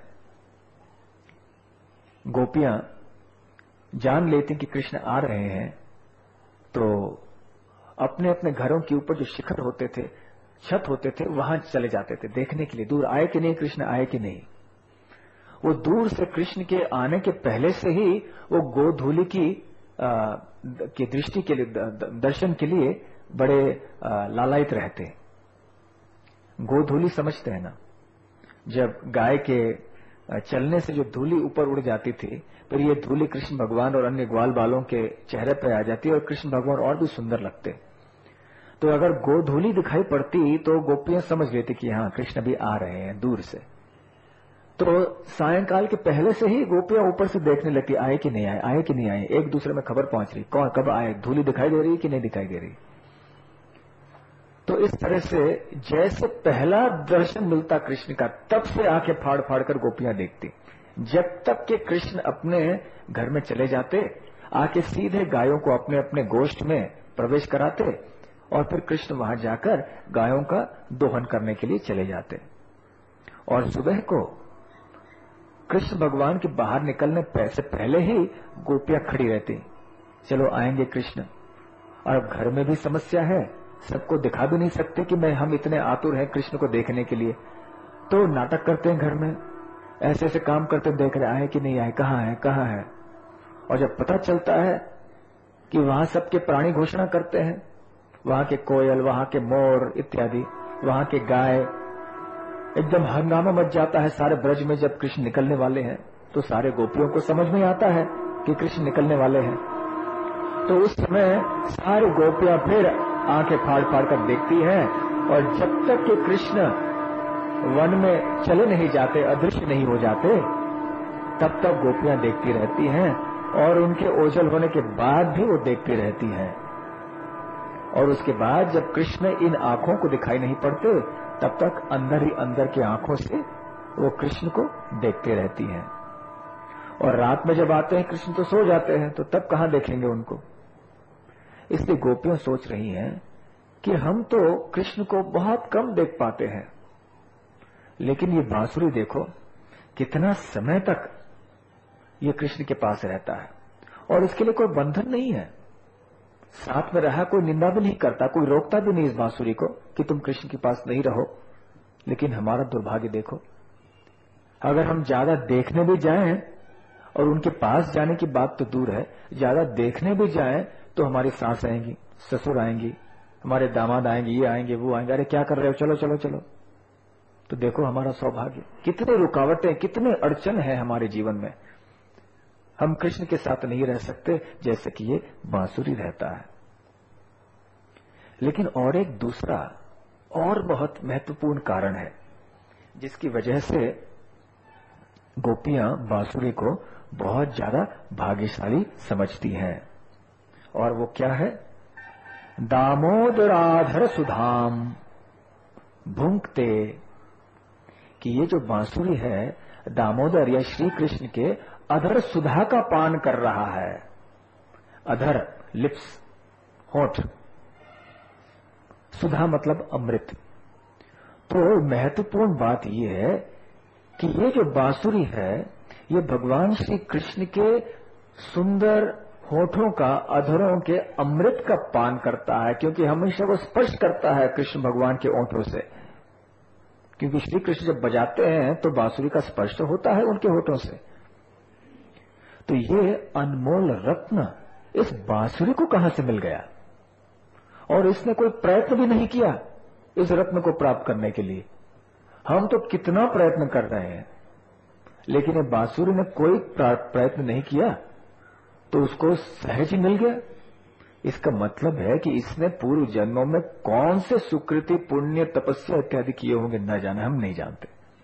गोपियां जान लेती कि कृष्ण आ रहे हैं, तो अपने अपने घरों के ऊपर जो शिखर होते थे, छत होते थे, वहां चले जाते थे देखने के लिए, दूर आए कि नहीं, कृष्ण आए कि नहीं। वो दूर से कृष्ण के आने के पहले से ही वो गोधूलि की आ, की दृष्टि के लिए, दर्शन के लिए बड़े आ, लालायित रहते हैं। गोधूलि समझते हैं ना, जब गाय के चलने से जो धूलि ऊपर उड़ जाती थी, फिर ये धूलि कृष्ण भगवान और अन्य ग्वाल बालों के चेहरे पर आ जाती है और कृष्ण भगवान और भी सुंदर लगते। तो अगर गोधूलि दिखाई पड़ती तो गोपियां समझ लेती कि हाँ कृष्ण भी आ रहे हैं दूर से। तो सायंकाल के पहले से ही गोपियां ऊपर से देखने लगती, आए कि नहीं आए, आए कि नहीं आए, एक दूसरे में खबर पहुंच रही, कौन कब आए, धूलि दिखाई दे रही है कि नहीं दिखाई दे रही। तो इस तरह से जैसे पहला दर्शन मिलता कृष्ण का, तब से आंखें फाड़ फाड़ कर गोपियां देखती, जब तक कि कृष्ण अपने घर में चले जाते, आके सीधे गायों को अपने अपने गोष्ठ में प्रवेश कराते, और फिर कृष्ण वहां जाकर गायों का दोहन करने के लिए चले जाते। और सुबह को कृष्ण भगवान के बाहर निकलने से पहले ही गोपियां खड़ी रहती, चलो आएंगे कृष्ण। और अब घर में भी समस्या है, सबको दिखा भी नहीं सकते कि मैं हम इतने आतुर हैं कृष्ण को देखने के लिए, तो नाटक करते हैं घर में, ऐसे ऐसे काम करते, देख रहे आए कि नहीं आए, कहाँ है कहाँ है। और जब पता चलता है कि वहां सबके प्राणी घोषणा करते हैं, वहां के कोयल, वहां के मोर इत्यादि, वहां के गाय, एकदम हंगामा मच जाता है सारे ब्रज में। जब कृष्ण निकलने वाले हैं तो सारे गोपियों को समझ में आता है कि कृष्ण निकलने वाले हैं, तो उस समय सारी गोपियां फिर आंखें फाड़ फाड़ कर देखती हैं, और जब तक कि कृष्ण वन में चले नहीं जाते, अदृश्य नहीं हो जाते, तब तक गोपियां देखती रहती हैं, और उनके ओझल होने के बाद भी वो देखती रहती हैं। और उसके बाद जब कृष्ण इन आंखों को दिखाई नहीं पड़ते, तब तक अंदर ही अंदर की आंखों से वो कृष्ण को देखते रहती हैं। और रात में जब आते हैं कृष्ण तो सो जाते हैं, तो तब कहां देखेंगे उनको। इसलिए गोपियां सोच रही हैं कि हम तो कृष्ण को बहुत कम देख पाते हैं, लेकिन ये बांसुरी देखो कितना समय तक ये कृष्ण के पास रहता है और इसके लिए कोई बंधन नहीं है। साथ में रहा, कोई निंदा भी नहीं करता, कोई रोकता भी नहीं इस बांसुरी को कि तुम कृष्ण के पास नहीं रहो। लेकिन हमारा दुर्भाग्य देखो, अगर हम ज्यादा देखने भी जाएं, और उनके पास जाने की बात तो दूर है, ज्यादा देखने भी जाएं तो हमारी सास आएंगी, ससुर आएंगी, हमारे दामाद आएंगे, ये आएंगे, वो आएंगे, अरे क्या कर रहे हो, चलो चलो चलो। तो देखो हमारा सौभाग्य, कितने रुकावटें, कितने अड़चन है हमारे जीवन में। हम कृष्ण के साथ नहीं रह सकते जैसे कि ये बांसुरी रहता है। लेकिन और एक दूसरा और बहुत महत्वपूर्ण कारण है जिसकी वजह से गोपियां बांसुरी को बहुत ज्यादा भाग्यशाली समझती हैं, और वो क्या है? दामोदराधर सुधाम भुंक्ते, कि ये जो बांसुरी है दामोदर या श्री कृष्ण के अधर सुधा का पान कर रहा है। अधर लिप्स, होठ, सुधा मतलब अमृत। तो महत्वपूर्ण बात यह है कि ये जो बांसुरी है ये भगवान श्री कृष्ण के सुंदर होठों का, अधरों के अमृत का पान करता है, क्योंकि हमेशा वो स्पर्श करता है कृष्ण भगवान के होठों से। क्योंकि श्री कृष्ण जब बजाते हैं तो बांसुरी का स्पर्श तो होता है उनके होठों से। तो ये अनमोल रत्न इस बांसुरी को कहां से मिल गया? और इसने कोई प्रयत्न भी नहीं किया इस रत्न को प्राप्त करने के लिए। हम तो कितना प्रयत्न कर रहे हैं, लेकिन ये बांसुरी ने कोई प्रयत्न नहीं किया, तो उसको सहज ही मिल गया। इसका मतलब है कि इसने पूर्व जन्मों में कौन से सुकृति, पुण्य, तपस्या इत्यादि किए होंगे, न जाने, हम नहीं जानते।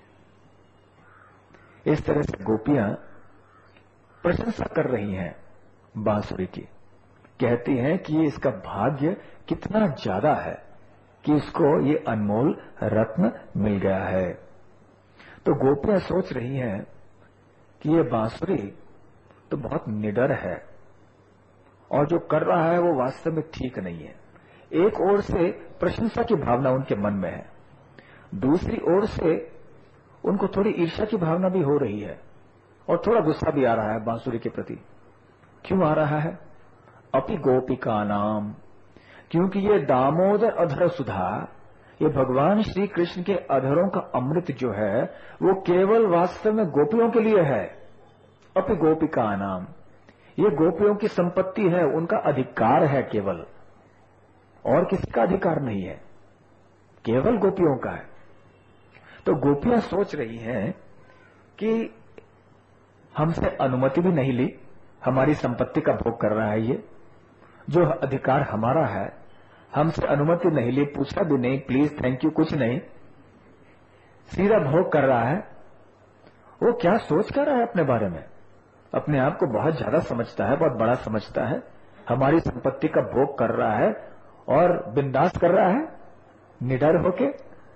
इस तरह से गोपियां प्रशंसा कर रही हैं बांसुरी की, कहती हैं कि ये इसका भाग्य कितना ज्यादा है कि इसको ये अनमोल रत्न मिल गया है। तो गोपियां सोच रही हैं कि ये बांसुरी तो बहुत निडर है और जो कर रहा है वो वास्तव में ठीक नहीं है। एक ओर से प्रशंसा की भावना उनके मन में है, दूसरी ओर से उनको थोड़ी ईर्ष्या की भावना भी हो रही है और थोड़ा गुस्सा भी आ रहा है बांसुरी के प्रति। क्यों आ रहा है? अपि गोपिका नाम, क्योंकि ये दामोदर अधर सुधा, ये भगवान श्री कृष्ण के अधरों का अमृत जो है वो केवल वास्तव में गोपियों के लिए है। अपि गोपिका नाम, ये गोपियों की संपत्ति है, उनका अधिकार है केवल, और किसी का अधिकार नहीं है, केवल गोपियों का है। तो गोपियां सोच रही हैं कि हमसे अनुमति भी नहीं ली, हमारी संपत्ति का भोग कर रहा है, ये जो अधिकार हमारा है, हमसे अनुमति नहीं ली, पूछा भी नहीं, प्लीज थैंक यू कुछ नहीं, सीधा भोग कर रहा है। वो क्या सोच कर रहा है अपने बारे में? अपने आप को बहुत ज्यादा समझता है, बहुत बड़ा समझता है, हमारी संपत्ति का भोग कर रहा है और बिंदास कर रहा है निडर होके।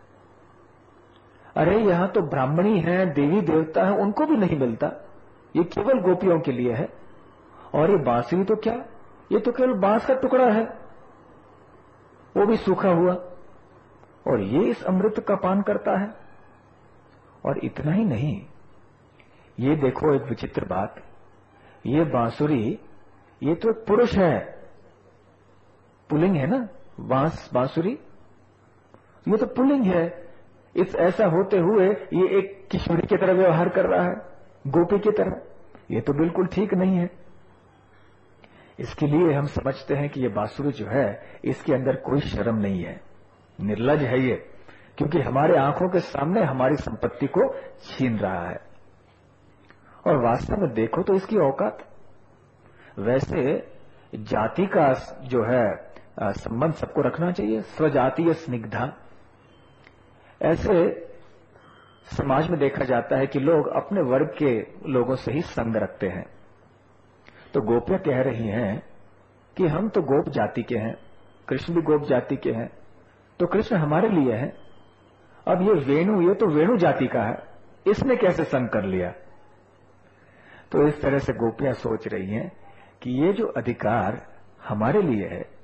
अरे यहां तो ब्राह्मणी है, देवी देवता है, उनको भी नहीं मिलता, ये केवल गोपियों के लिए है। और ये बांसुरी तो क्या, ये तो केवल बांस का टुकड़ा है, वो भी सूखा हुआ, और ये इस अमृत का पान करता है। और इतना ही नहीं, ये देखो एक विचित्र बात, ये बांसुरी, ये तो एक पुरुष है, पुल्लिंग है ना, बांस बांसुरी, ये तो पुल्लिंग है। इस ऐसा होते हुए ये एक किशोरी की तरह व्यवहार कर रहा है, गोपी की तरह, ये तो बिल्कुल ठीक नहीं है। इसके लिए हम समझते हैं कि ये बांसुरी जो है इसके अंदर कोई शर्म नहीं है, निर्लज है ये, क्योंकि हमारे आंखों के सामने हमारी संपत्ति को छीन रहा है। और वास्तव में देखो तो इसकी औकात, वैसे जाति का जो है संबंध सबको रखना चाहिए, स्वजातीय स्निग्धा। ऐसे समाज में देखा जाता है कि लोग अपने वर्ग के लोगों से ही संग रखते हैं। तो गोपियां कह रही हैं कि हम तो गोप जाति के हैं, कृष्ण भी गोप जाति के हैं, तो कृष्ण हमारे लिए है। अब ये वेणु, ये तो वेणु जाति का है, इसने कैसे संग कर लिया? तो इस तरह से गोपियां सोच रही हैं कि ये जो अधिकार हमारे लिए है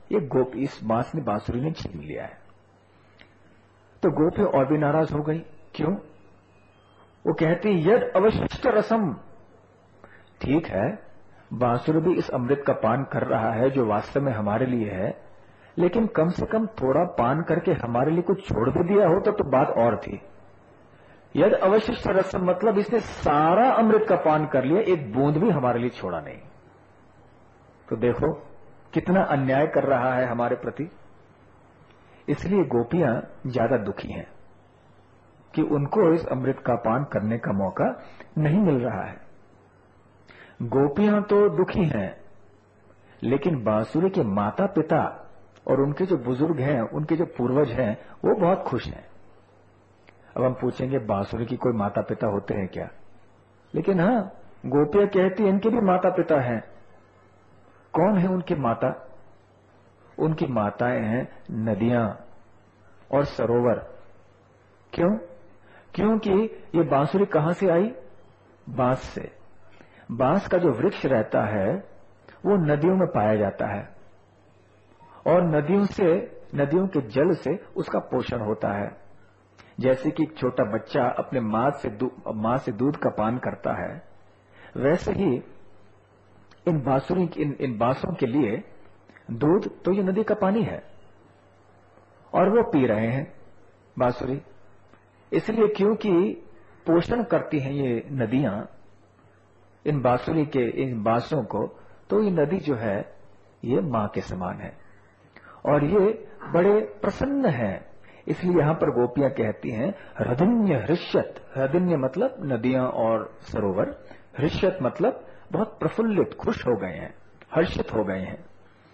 ये गोप इस बांस ने बांसुरी ने छीन लिया है। तो गोपी और भी नाराज हो गई। क्यों? वो कहती यद अवशिष्ट रसम, ठीक है बांसुरी भी इस अमृत का पान कर रहा है जो वास्तव में हमारे लिए है, लेकिन कम से कम थोड़ा पान करके हमारे लिए कुछ छोड़ भी दिया होता तो, तो बात और थी। यद अवशिष्ट रसम मतलब इसने सारा अमृत का पान कर लिया, एक बूंद भी हमारे लिए छोड़ा नहीं। तो देखो कितना अन्याय कर रहा है हमारे प्रति। इसलिए गोपियां ज्यादा दुखी हैं कि उनको इस अमृत का पान करने का मौका नहीं मिल रहा है। गोपियां तो दुखी हैं, लेकिन बांसुरी के माता पिता और उनके जो बुजुर्ग हैं, उनके जो पूर्वज हैं, वो बहुत खुश हैं। अब हम पूछेंगे बांसुरी की कोई माता पिता होते हैं क्या? लेकिन हाँ, गोपियां कहती इनके भी माता पिता हैं। कौन है उनकी माता? उनकी माताएं हैं नदियां और सरोवर। क्यों? क्योंकि ये बांसुरी कहां से आई? बांस से। बांस का जो वृक्ष रहता है वो नदियों में पाया जाता है और नदियों से, नदियों के जल से उसका पोषण होता है। जैसे कि एक छोटा बच्चा अपने मां से मां से दूध का पान करता है, वैसे ही इन बांसुरी इन, इन बांसों के लिए दूध तो ये नदी का पानी है और वो पी रहे हैं बांसुरी। इसलिए क्योंकि पोषण करती हैं ये नदियां इन बांसुरी के इन बांसों को, तो ये नदी जो है ये मां के समान है और ये बड़े प्रसन्न हैं। इसलिए यहां पर गोपियां कहती हैं हृदन्य हृष्यत। हृदन्य मतलब नदियां और सरोवर, हृष्यत मतलब बहुत प्रफुल्लित, खुश हो गए हैं, हर्षित हो गए हैं।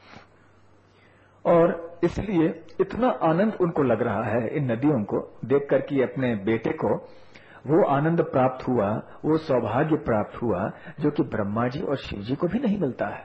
और इसलिए इतना आनंद उनको लग रहा है इन नदियों को देख करके, अपने बेटे को वो आनंद प्राप्त हुआ, वो सौभाग्य प्राप्त हुआ जो कि ब्रह्मा जी और शिव जी को भी नहीं मिलता है।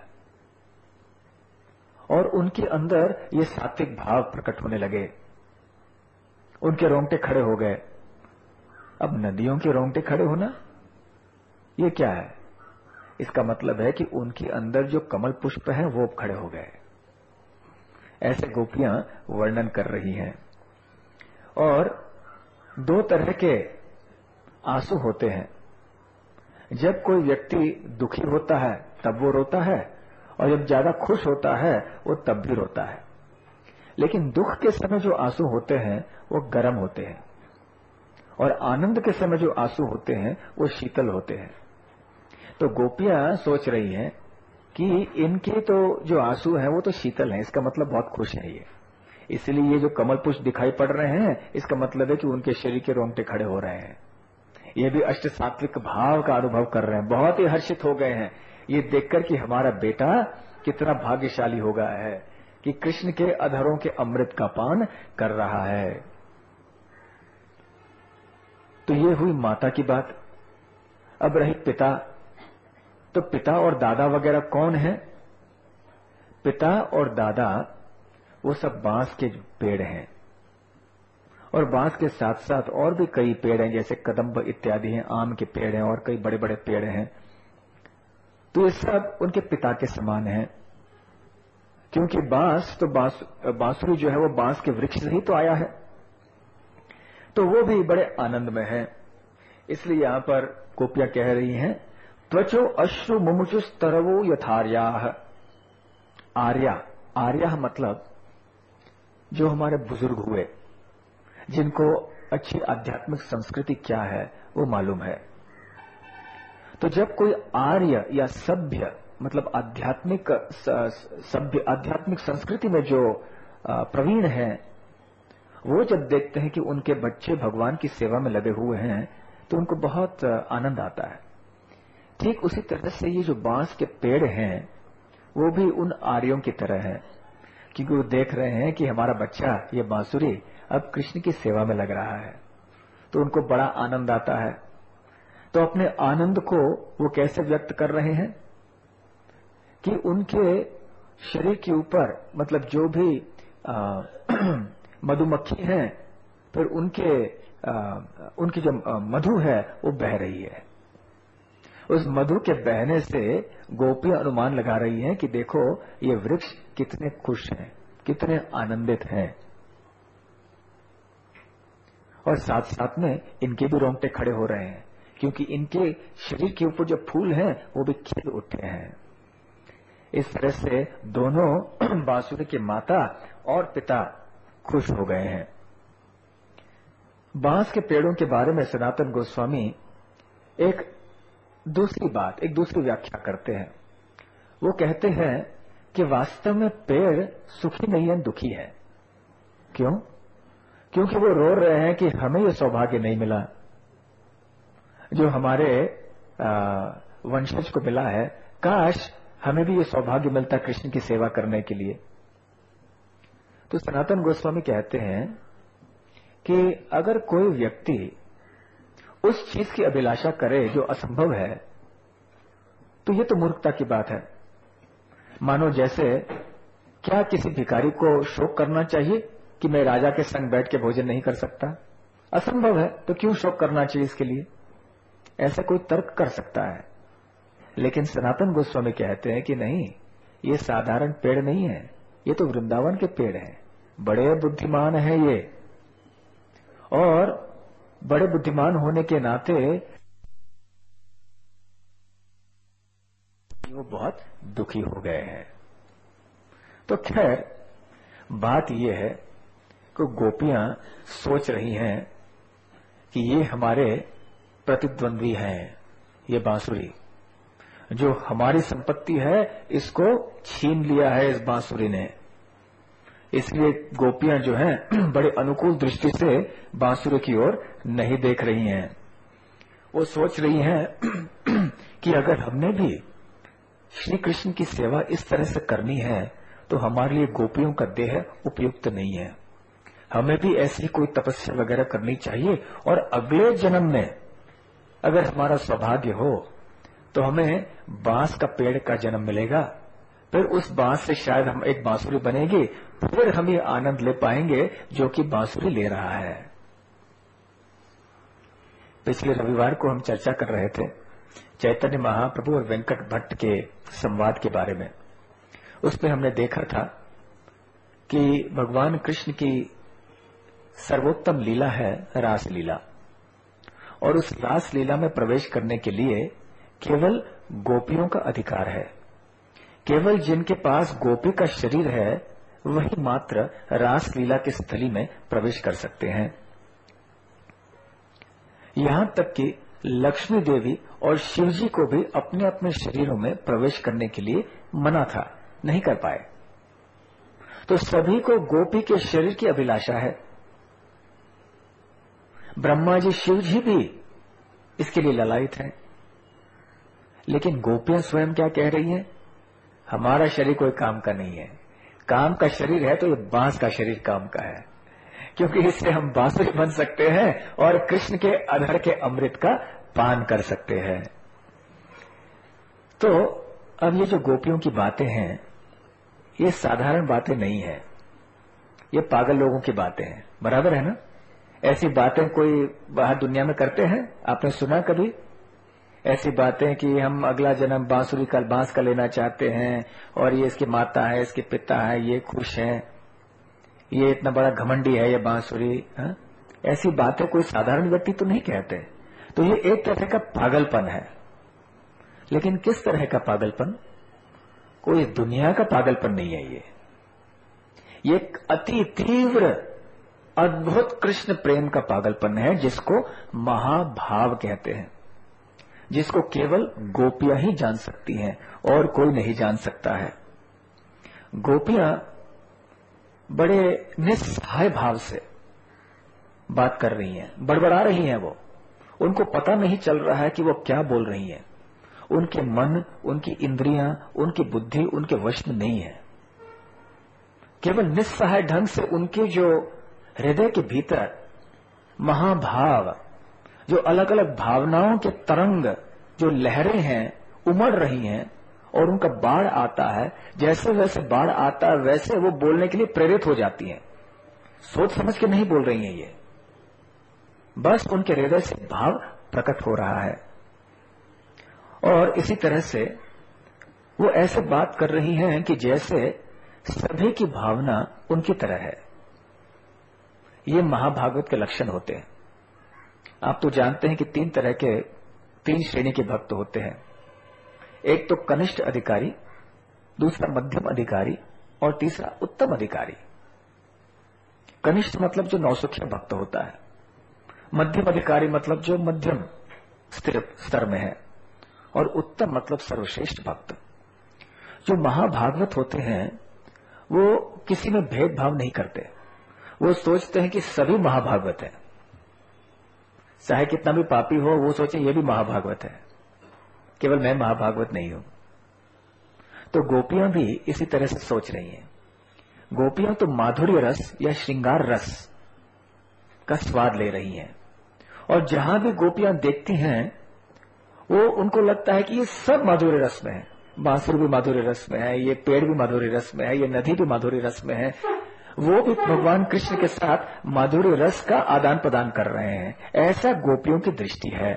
और उनके अंदर ये सात्विक भाव प्रकट होने लगे, उनके रोंगटे खड़े हो गए। अब नदियों के रोंगटे खड़े होना ये क्या है? इसका मतलब है कि उनके अंदर जो कमल पुष्प है वो खड़े हो गए। ऐसे गोपियां वर्णन कर रही हैं। और दो तरह के आंसू होते हैं। जब कोई व्यक्ति दुखी होता है तब वो रोता है, और जब ज्यादा खुश होता है वो तब भी रोता है। लेकिन दुख के समय जो आंसू होते हैं वो गर्म होते हैं, और आनंद के समय जो आंसू होते हैं वो शीतल होते हैं। तो गोपियां सोच रही हैं कि इनके तो जो आंसू हैं वो तो शीतल हैं, इसका मतलब बहुत खुश है ये। इसलिए ये जो कमल पुष्प दिखाई पड़ रहे हैं, इसका मतलब है कि उनके शरीर के रोंगटे खड़े हो रहे हैं। ये भी अष्ट सात्विक भाव का अनुभव कर रहे हैं, बहुत ही हर्षित हो गए हैं ये देखकर कि हमारा बेटा कितना भाग्यशाली हो गया है कि कृष्ण के अधरों के अमृत का पान कर रहा है। तो ये हुई माता की बात। अब रही पिता। तो पिता और दादा वगैरह कौन है? पिता और दादा वो सब बांस के पेड़ हैं, और बांस के साथ साथ और भी कई पेड़ हैं, जैसे कदम्ब इत्यादि हैं, आम के पेड़ हैं और कई बड़े बड़े पेड़ हैं। तो ये सब उनके पिता के समान हैं, क्योंकि बांस तो बांस बांसुरी जो है वो बांस के वृक्ष से ही तो आया है। तो वो भी बड़े आनंद में है। इसलिए यहां पर गोपियां कह रही हैं त्वचो अश्रु मुमुचुस्तरवो यथार्याः। आर्या, आर्या मतलब जो हमारे बुजुर्ग हुए, जिनको अच्छी आध्यात्मिक संस्कृति क्या है वो मालूम है। तो जब कोई आर्य या सभ्य मतलब आध्यात्मिक सभ्य आध्यात्मिक संस्कृति में जो प्रवीण है, वो जब देखते हैं कि उनके बच्चे भगवान की सेवा में लगे हुए हैं तो उनको बहुत आनंद आता है। ठीक उसी तरह से ये जो बांस के पेड़ हैं वो भी उन आर्यों की तरह है, क्योंकि वो देख रहे हैं कि हमारा बच्चा ये बांसुरी अब कृष्ण की सेवा में लग रहा है, तो उनको बड़ा आनंद आता है। तो अपने आनंद को वो कैसे व्यक्त कर रहे हैं कि उनके शरीर के ऊपर मतलब जो भी मधुमक्खी हैं, फिर उनके आ, उनकी जो मधु है वो बह रही है। उस मधु के बहने से गोपियां अनुमान लगा रही हैं कि देखो ये वृक्ष कितने खुश हैं, कितने आनंदित हैं। और साथ साथ में इनके भी रोंगटे खड़े हो रहे हैं, क्योंकि इनके शरीर के ऊपर जो फूल हैं वो भी खिल उठे हैं। इस तरह से दोनों बांसुरी की माता और पिता खुश हो गए हैं। बांस के पेड़ों के बारे में सनातन गोस्वामी एक दूसरी बात, एक दूसरी व्याख्या करते हैं। वो कहते हैं कि वास्तव में पेड़ सुखी नहीं है, दुखी है। क्यों? क्योंकि वो रो रहे हैं कि हमें ये सौभाग्य नहीं मिला जो हमारे वंशज को मिला है। काश हमें भी ये सौभाग्य मिलता कृष्ण की सेवा करने के लिए। तो सनातन गोस्वामी कहते हैं कि अगर कोई व्यक्ति उस चीज की अभिलाषा करे जो असंभव है, तो ये तो मूर्खता की बात है। मानो जैसे क्या किसी भिखारी को शोक करना चाहिए कि मैं राजा के संग बैठ के भोजन नहीं कर सकता? असंभव है, तो क्यों शोक करना चाहिए इसके लिए? ऐसा कोई तर्क कर सकता है। लेकिन सनातन गोस्वामी कहते हैं कि नहीं, ये साधारण पेड़ नहीं है, ये तो वृंदावन के पेड़ हैं, बड़े बुद्धिमान है ये। और बड़े बुद्धिमान होने के नाते वो बहुत दुखी हो गए हैं। तो खैर बात यह है कि गोपियां सोच रही हैं कि ये हमारे प्रतिद्वंद्वी हैं, ये बांसुरी जो हमारी संपत्ति है इसको छीन लिया है इस बांसुरी ने। इसलिए गोपियां जो हैं बड़े अनुकूल दृष्टि से बांसुरी की ओर नहीं देख रही हैं। वो सोच रही हैं कि अगर हमने भी श्री कृष्ण की सेवा इस तरह से करनी है तो हमारे लिए गोपियों का देह उपयुक्त नहीं है। हमें भी ऐसी कोई तपस्या वगैरह करनी चाहिए, और अगले जन्म में अगर हमारा सौभाग्य हो तो हमें बांस का पेड़ का जन्म मिलेगा। फिर उस बांस से शायद हम एक बांसुरी बनेगी, फिर हम ये आनंद ले पाएंगे जो कि बांसुरी ले रहा है। पिछले रविवार को हम चर्चा कर रहे थे चैतन्य महाप्रभु और वेंकट भट्ट के संवाद के बारे में। उसमें हमने देखा था कि भगवान कृष्ण की सर्वोत्तम लीला है रास लीला, और उस रास लीला में प्रवेश करने के लिए केवल गोपियों का अधिकार है। केवल जिनके पास गोपी का शरीर है वही मात्र रास लीला की स्थली में प्रवेश कर सकते हैं। यहां तक कि लक्ष्मी देवी और शिव जी को भी अपने अपने शरीरों में प्रवेश करने के लिए मना था, नहीं कर पाए। तो सभी को गोपी के शरीर की अभिलाषा है। ब्रह्मा जी, शिव जी भी इसके लिए ललायित हैं। लेकिन गोपियां स्वयं क्या कह रही हैं? हमारा शरीर कोई काम का नहीं है। काम का शरीर है तो ये बांस का शरीर काम का है, क्योंकि इससे हम बांसुरी बन सकते हैं और कृष्ण के अधर के अमृत का पान कर सकते हैं। तो अब ये जो गोपियों की बातें हैं ये साधारण बातें नहीं है, ये पागल लोगों की बातें हैं। बराबर है ना? ऐसी बातें कोई बाहर दुनिया में करते हैं? आपने सुना कभी ऐसी बातें कि हम अगला जन्म बांसुरी का बांस का लेना चाहते हैं, और ये इसकी माता है, इसके पिता है, ये खुश है, ये इतना बड़ा घमंडी है ये बांसुरी। हा? ऐसी बातें कोई साधारण व्यक्ति तो नहीं कहते। तो ये एक तरह का पागलपन है। लेकिन किस तरह का पागलपन? कोई दुनिया का पागलपन नहीं है। ये ये एक अति तीव्र अद्भुत कृष्ण प्रेम का पागलपन है, जिसको महाभाव कहते हैं, जिसको केवल गोपियां ही जान सकती हैं और कोई नहीं जान सकता है। गोपियां बड़े निस्सहाय भाव से बात कर रही हैं, बड़बड़ा रही हैं। वो उनको पता नहीं चल रहा है कि वो क्या बोल रही हैं। उनके मन, उनकी इंद्रियां, उनकी बुद्धि उनके वश में नहीं है। केवल निस्सहाय ढंग से उनके जो हृदय के भीतर महाभाव, जो अलग अलग भावनाओं के तरंग, जो लहरें हैं उमड़ रही हैं, और उनका बाढ़ आता है। जैसे वैसे बाढ़ आता है वैसे वो बोलने के लिए प्रेरित हो जाती हैं। सोच समझ के नहीं बोल रही हैं, ये बस उनके हृदय से भाव प्रकट हो रहा है। और इसी तरह से वो ऐसे बात कर रही हैं कि जैसे सभी की भावना उनकी तरह है। ये महाभागवत के लक्षण होते हैं। आप तो जानते हैं कि तीन तरह के तीन श्रेणी के भक्त होते हैं। एक तो कनिष्ठ अधिकारी, दूसरा मध्यम अधिकारी और तीसरा उत्तम अधिकारी। कनिष्ठ मतलब जो नौसुखिया भक्त होता है, मध्यम अधिकारी मतलब जो मध्यम स्थिर स्तर में है, और उत्तम मतलब सर्वश्रेष्ठ भक्त। जो महाभागवत होते हैं वो किसी में भेदभाव नहीं करते। वो सोचते हैं कि सभी महाभागवत है, चाहे कितना भी पापी हो वो सोचे ये भी महाभागवत है, केवल मैं महाभागवत नहीं हूं। तो गोपियां भी इसी तरह से सोच रही हैं। गोपियां तो माधुर्य रस या श्रृंगार रस का स्वाद ले रही हैं, और जहां भी गोपियां देखती हैं वो उनको लगता है कि ये सब माधुर्य रस में है। बांसुरी भी माधुर्य रस में है, ये पेड़ भी माधुर्य रस में है, ये नदी भी माधुर्य रस में है। वो भी भगवान कृष्ण के साथ माधुर्य रस का आदान प्रदान कर रहे हैं। ऐसा गोपियों की दृष्टि है।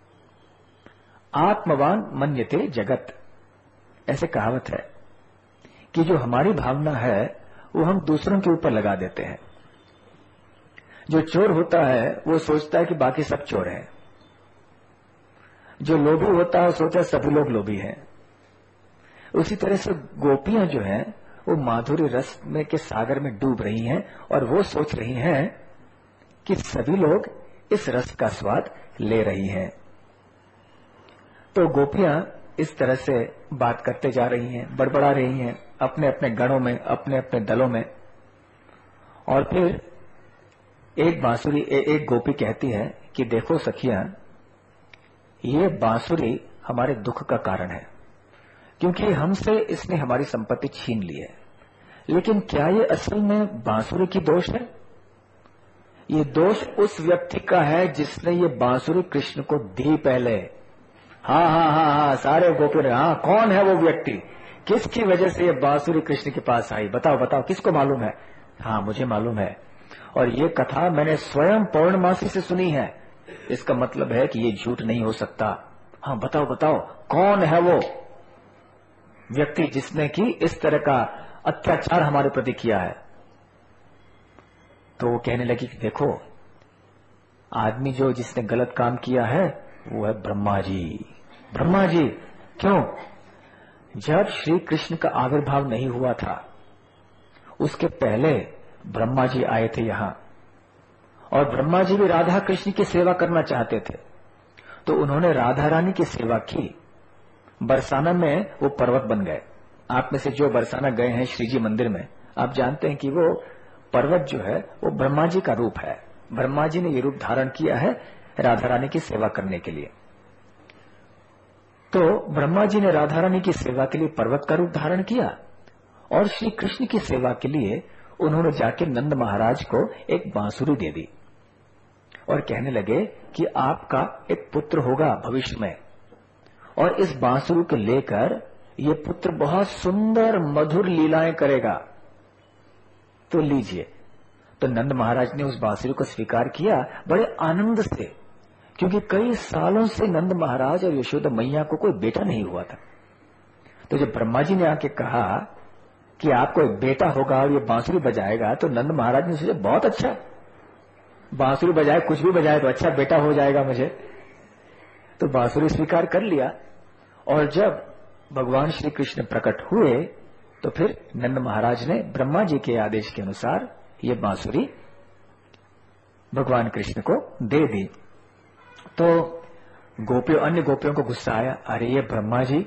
आत्मवान मन्यते जगत, ऐसे कहावत है कि जो हमारी भावना है वो हम दूसरों के ऊपर लगा देते हैं। जो चोर होता है वो सोचता है कि बाकी सब चोर हैं। जो लोभी होता है वो सोचता है सभी लोग लोभी हैं। उसी तरह से गोपियां जो हैं वो माधुर्य रस में के सागर में डूब रही हैं, और वो सोच रही हैं कि सभी लोग इस रस का स्वाद ले रही हैं। तो गोपियां इस तरह से बात करते जा रही हैं, बड़बड़ा रही हैं अपने अपने गणों में, अपने अपने दलों में। और फिर एक बांसुरी ए, एक गोपी कहती है कि देखो सखियां, ये बांसुरी हमारे दुख का कारण है, क्योंकि हमसे इसने हमारी संपत्ति छीन ली है। लेकिन क्या ये असल में बांसुरी की दोष है? ये दोष उस व्यक्ति का है जिसने ये बांसुरी कृष्ण को दी पहले। हाँ हाँ हाँ हाँ सारे गोपी, हाँ कौन है वो व्यक्ति, किसकी वजह से ये बांसुरी कृष्ण के पास आई? बताओ बताओ, किसको मालूम है? हाँ मुझे मालूम है, और ये कथा मैंने स्वयं पौर्णमासी से सुनी है। इसका मतलब है कि ये झूठ नहीं हो सकता। हाँ बताओ बताओ, कौन है वो व्यक्ति जिसने कि इस तरह का अत्याचार हमारे प्रति किया है? तो वो कहने लगी कि देखो, आदमी जो जिसने गलत काम किया है वो है ब्रह्मा जी। ब्रह्मा जी क्यों? जब श्री कृष्ण का आविर्भाव नहीं हुआ था उसके पहले ब्रह्मा जी आए थे यहां, और ब्रह्मा जी भी राधा कृष्ण की सेवा करना चाहते थे। तो उन्होंने राधा रानी की सेवा की। बरसाना में वो पर्वत बन गए। आप में से जो बरसाना गए हैं श्री जी मंदिर में, आप जानते हैं कि वो पर्वत जो है वो ब्रह्मा जी का रूप है। ब्रह्मा जी ने ये रूप धारण किया है राधा रानी की सेवा करने के लिए। तो ब्रह्मा जी ने राधा रानी की सेवा के लिए पर्वत का रूप धारण किया, और श्री कृष्ण की सेवा के लिए उन्होंने जाके नंद महाराज को एक बांसुरी दे दी, और कहने लगे कि आपका एक पुत्र होगा भविष्य में, और इस बांसुरी को लेकर ये पुत्र बहुत सुंदर मधुर लीलाएं करेगा, तो लीजिए। तो नंद महाराज ने उस बांसुरी को स्वीकार किया बड़े आनंद से, क्योंकि कई सालों से नंद महाराज और यशोदा मैया को कोई बेटा नहीं हुआ था। तो जब ब्रह्मा जी ने आके कहा कि आपको एक बेटा होगा और ये बांसुरी बजाएगा, तो नंद महाराज ने सोचा बहुत अच्छा, बांसुरी बजाए कुछ भी बजाए तो अच्छा बेटा हो जाएगा मुझे। तो बांसुरी स्वीकार कर लिया, और जब भगवान श्री कृष्ण प्रकट हुए तो फिर नंद महाराज ने ब्रह्मा जी के आदेश के अनुसार ये बांसुरी भगवान कृष्ण को दे दी। तो गोपियों अन्य गोपियों को गुस्सा आया, अरे ये ब्रह्मा जी,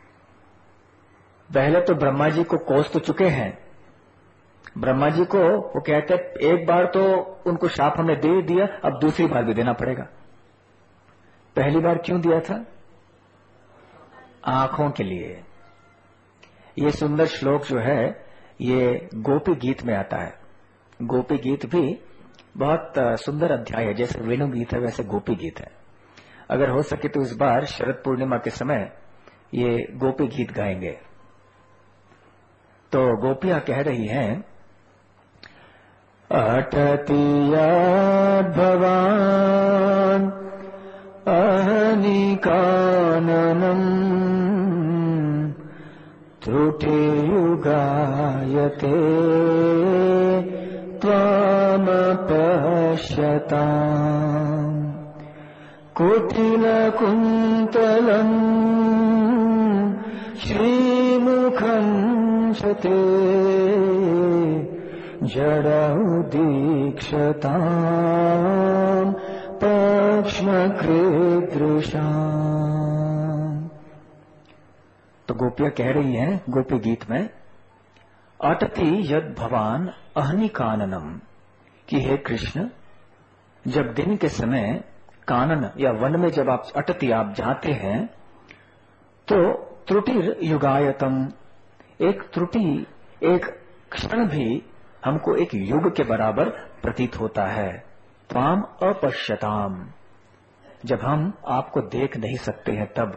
पहले तो ब्रह्मा जी को कोस तो चुके हैं। ब्रह्मा जी को वो कहते एक बार तो उनको शाप हमने दे दिया, अब दूसरी बार भी देना पड़ेगा। पहली बार क्यों दिया था? आंखों के लिए। ये सुंदर श्लोक जो है ये गोपी गीत में आता है। गोपी गीत भी बहुत सुंदर अध्याय है, जैसे वेणु गीत है वैसे गोपी गीत है। अगर हो सके तो इस बार शरद पूर्णिमा के समय ये गोपी गीत गाएंगे। तो गोपियां कह रही हैं, अटतिया भवान अहनि काननम त्रुटिर्युगायते त्वामपश्यताम् कुटिलकुन्तलम् श्रीमुखम् च ते जडौ दीक्षताम् पक्ष्मकृदृशाम्। तो गोपियां कह रही हैं गोपी गीत में, अटति यद भवान अहनि काननम, कि हे कृष्ण, जब दिन के समय कानन या वन में जब आप अटति आप जाते हैं तो त्रुटिर युगायतम, एक त्रुटि एक क्षण भी हमको एक युग के बराबर प्रतीत होता है। त्वाम अपश्यताम, जब हम आपको देख नहीं सकते हैं तब,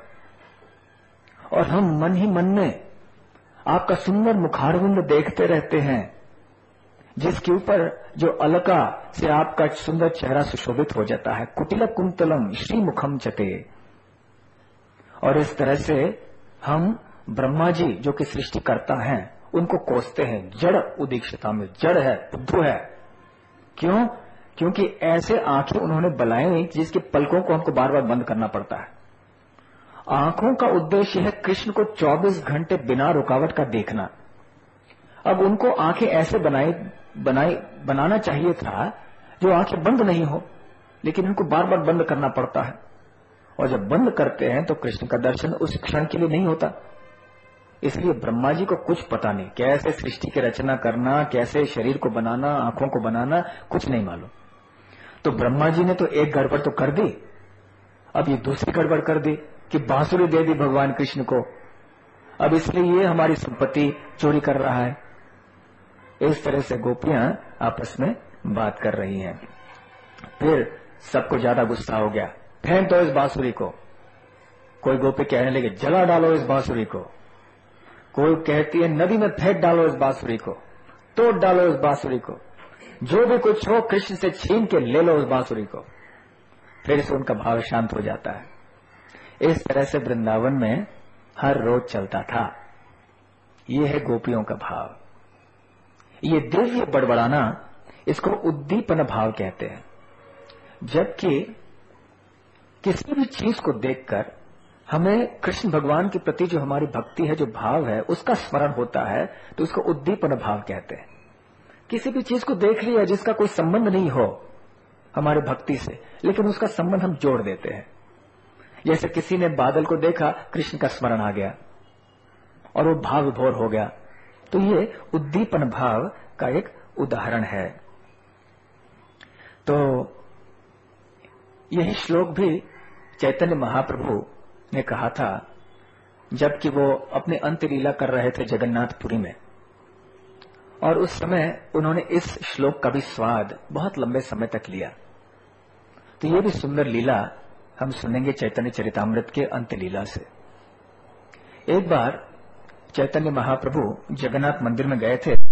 और हम मन ही मन में आपका सुंदर मुखारविंद देखते रहते हैं, जिसके ऊपर जो अलका से आपका सुंदर चेहरा सुशोभित हो जाता है। कुटिल कुंतलम श्रीमुखम चते, और इस तरह से हम ब्रह्मा जी जो कि सृष्टि करता है उनको कोसते हैं। जड़ उदीक्षता में, जड़ है, बुद्धू है। क्यों? क्योंकि ऐसे आंखें उन्होंने बनाई जिसके पलकों को हमको बार बार बंद करना पड़ता है। आंखों का उद्देश्य है कृष्ण को चौबीस घंटे बिना रुकावट का देखना। अब उनको आंखें ऐसे बनाई बनाई बनाना चाहिए था जो आंखें बंद नहीं हो, लेकिन उनको बार बार बंद करना पड़ता है, और जब बंद करते हैं तो कृष्ण का दर्शन उस क्षण के लिए नहीं होता। इसलिए ब्रह्मा जी को कुछ पता नहीं, कैसे सृष्टि की रचना करना, कैसे शरीर को बनाना, आंखों को बनाना, कुछ नहीं मालूम। तो ब्रह्मा जी ने तो एक गड़बड़ तो कर दी, अब ये दूसरी गड़बड़ कर दी कि बांसुरी दे दी भगवान कृष्ण को, अब इसलिए ये हमारी संपत्ति चोरी कर रहा है। इस तरह से गोपियां आपस में बात कर रही हैं। फिर सबको ज्यादा गुस्सा हो गया, फेंक दो इस बांसुरी को। कोई गोपी कहने लगे जला डालो इस बांसुरी को, कोई कहती है नदी में फेंक डालो इस बांसुरी को, तोड़ डालो इस बांसुरी को, जो भी कुछ हो कृष्ण से छीन के ले लो उस बांसुरी को। फिर से उनका भाव शांत हो जाता है। इस तरह से वृंदावन में हर रोज चलता था। ये है गोपियों का भाव। ये दिव्य बड़बड़ाना, इसको उद्दीपन भाव कहते हैं। जबकि किसी भी चीज को देखकर हमें कृष्ण भगवान के प्रति जो हमारी भक्ति है, जो भाव है, उसका स्मरण होता है, तो उसको उद्दीपन भाव कहते हैं। किसी भी चीज को देख लिया जिसका कोई संबंध नहीं हो हमारे भक्ति से, लेकिन उसका संबंध हम जोड़ देते हैं। जैसे किसी ने बादल को देखा, कृष्ण का स्मरण आ गया और वो भाव विभोर हो गया। तो ये उद्दीपन भाव का एक उदाहरण है। तो यही श्लोक भी चैतन्य महाप्रभु ने कहा था जबकि वो अपने अंत्य लीला कर रहे थे जगन्नाथपुरी में, और उस समय उन्होंने इस श्लोक का भी स्वाद बहुत लंबे समय तक लिया। तो ये भी सुंदर लीला हम सुनेंगे चैतन्य चरितामृत के अंत्य लीला से। एक बार चैतन्य महाप्रभु जगन्नाथ मंदिर में गए थे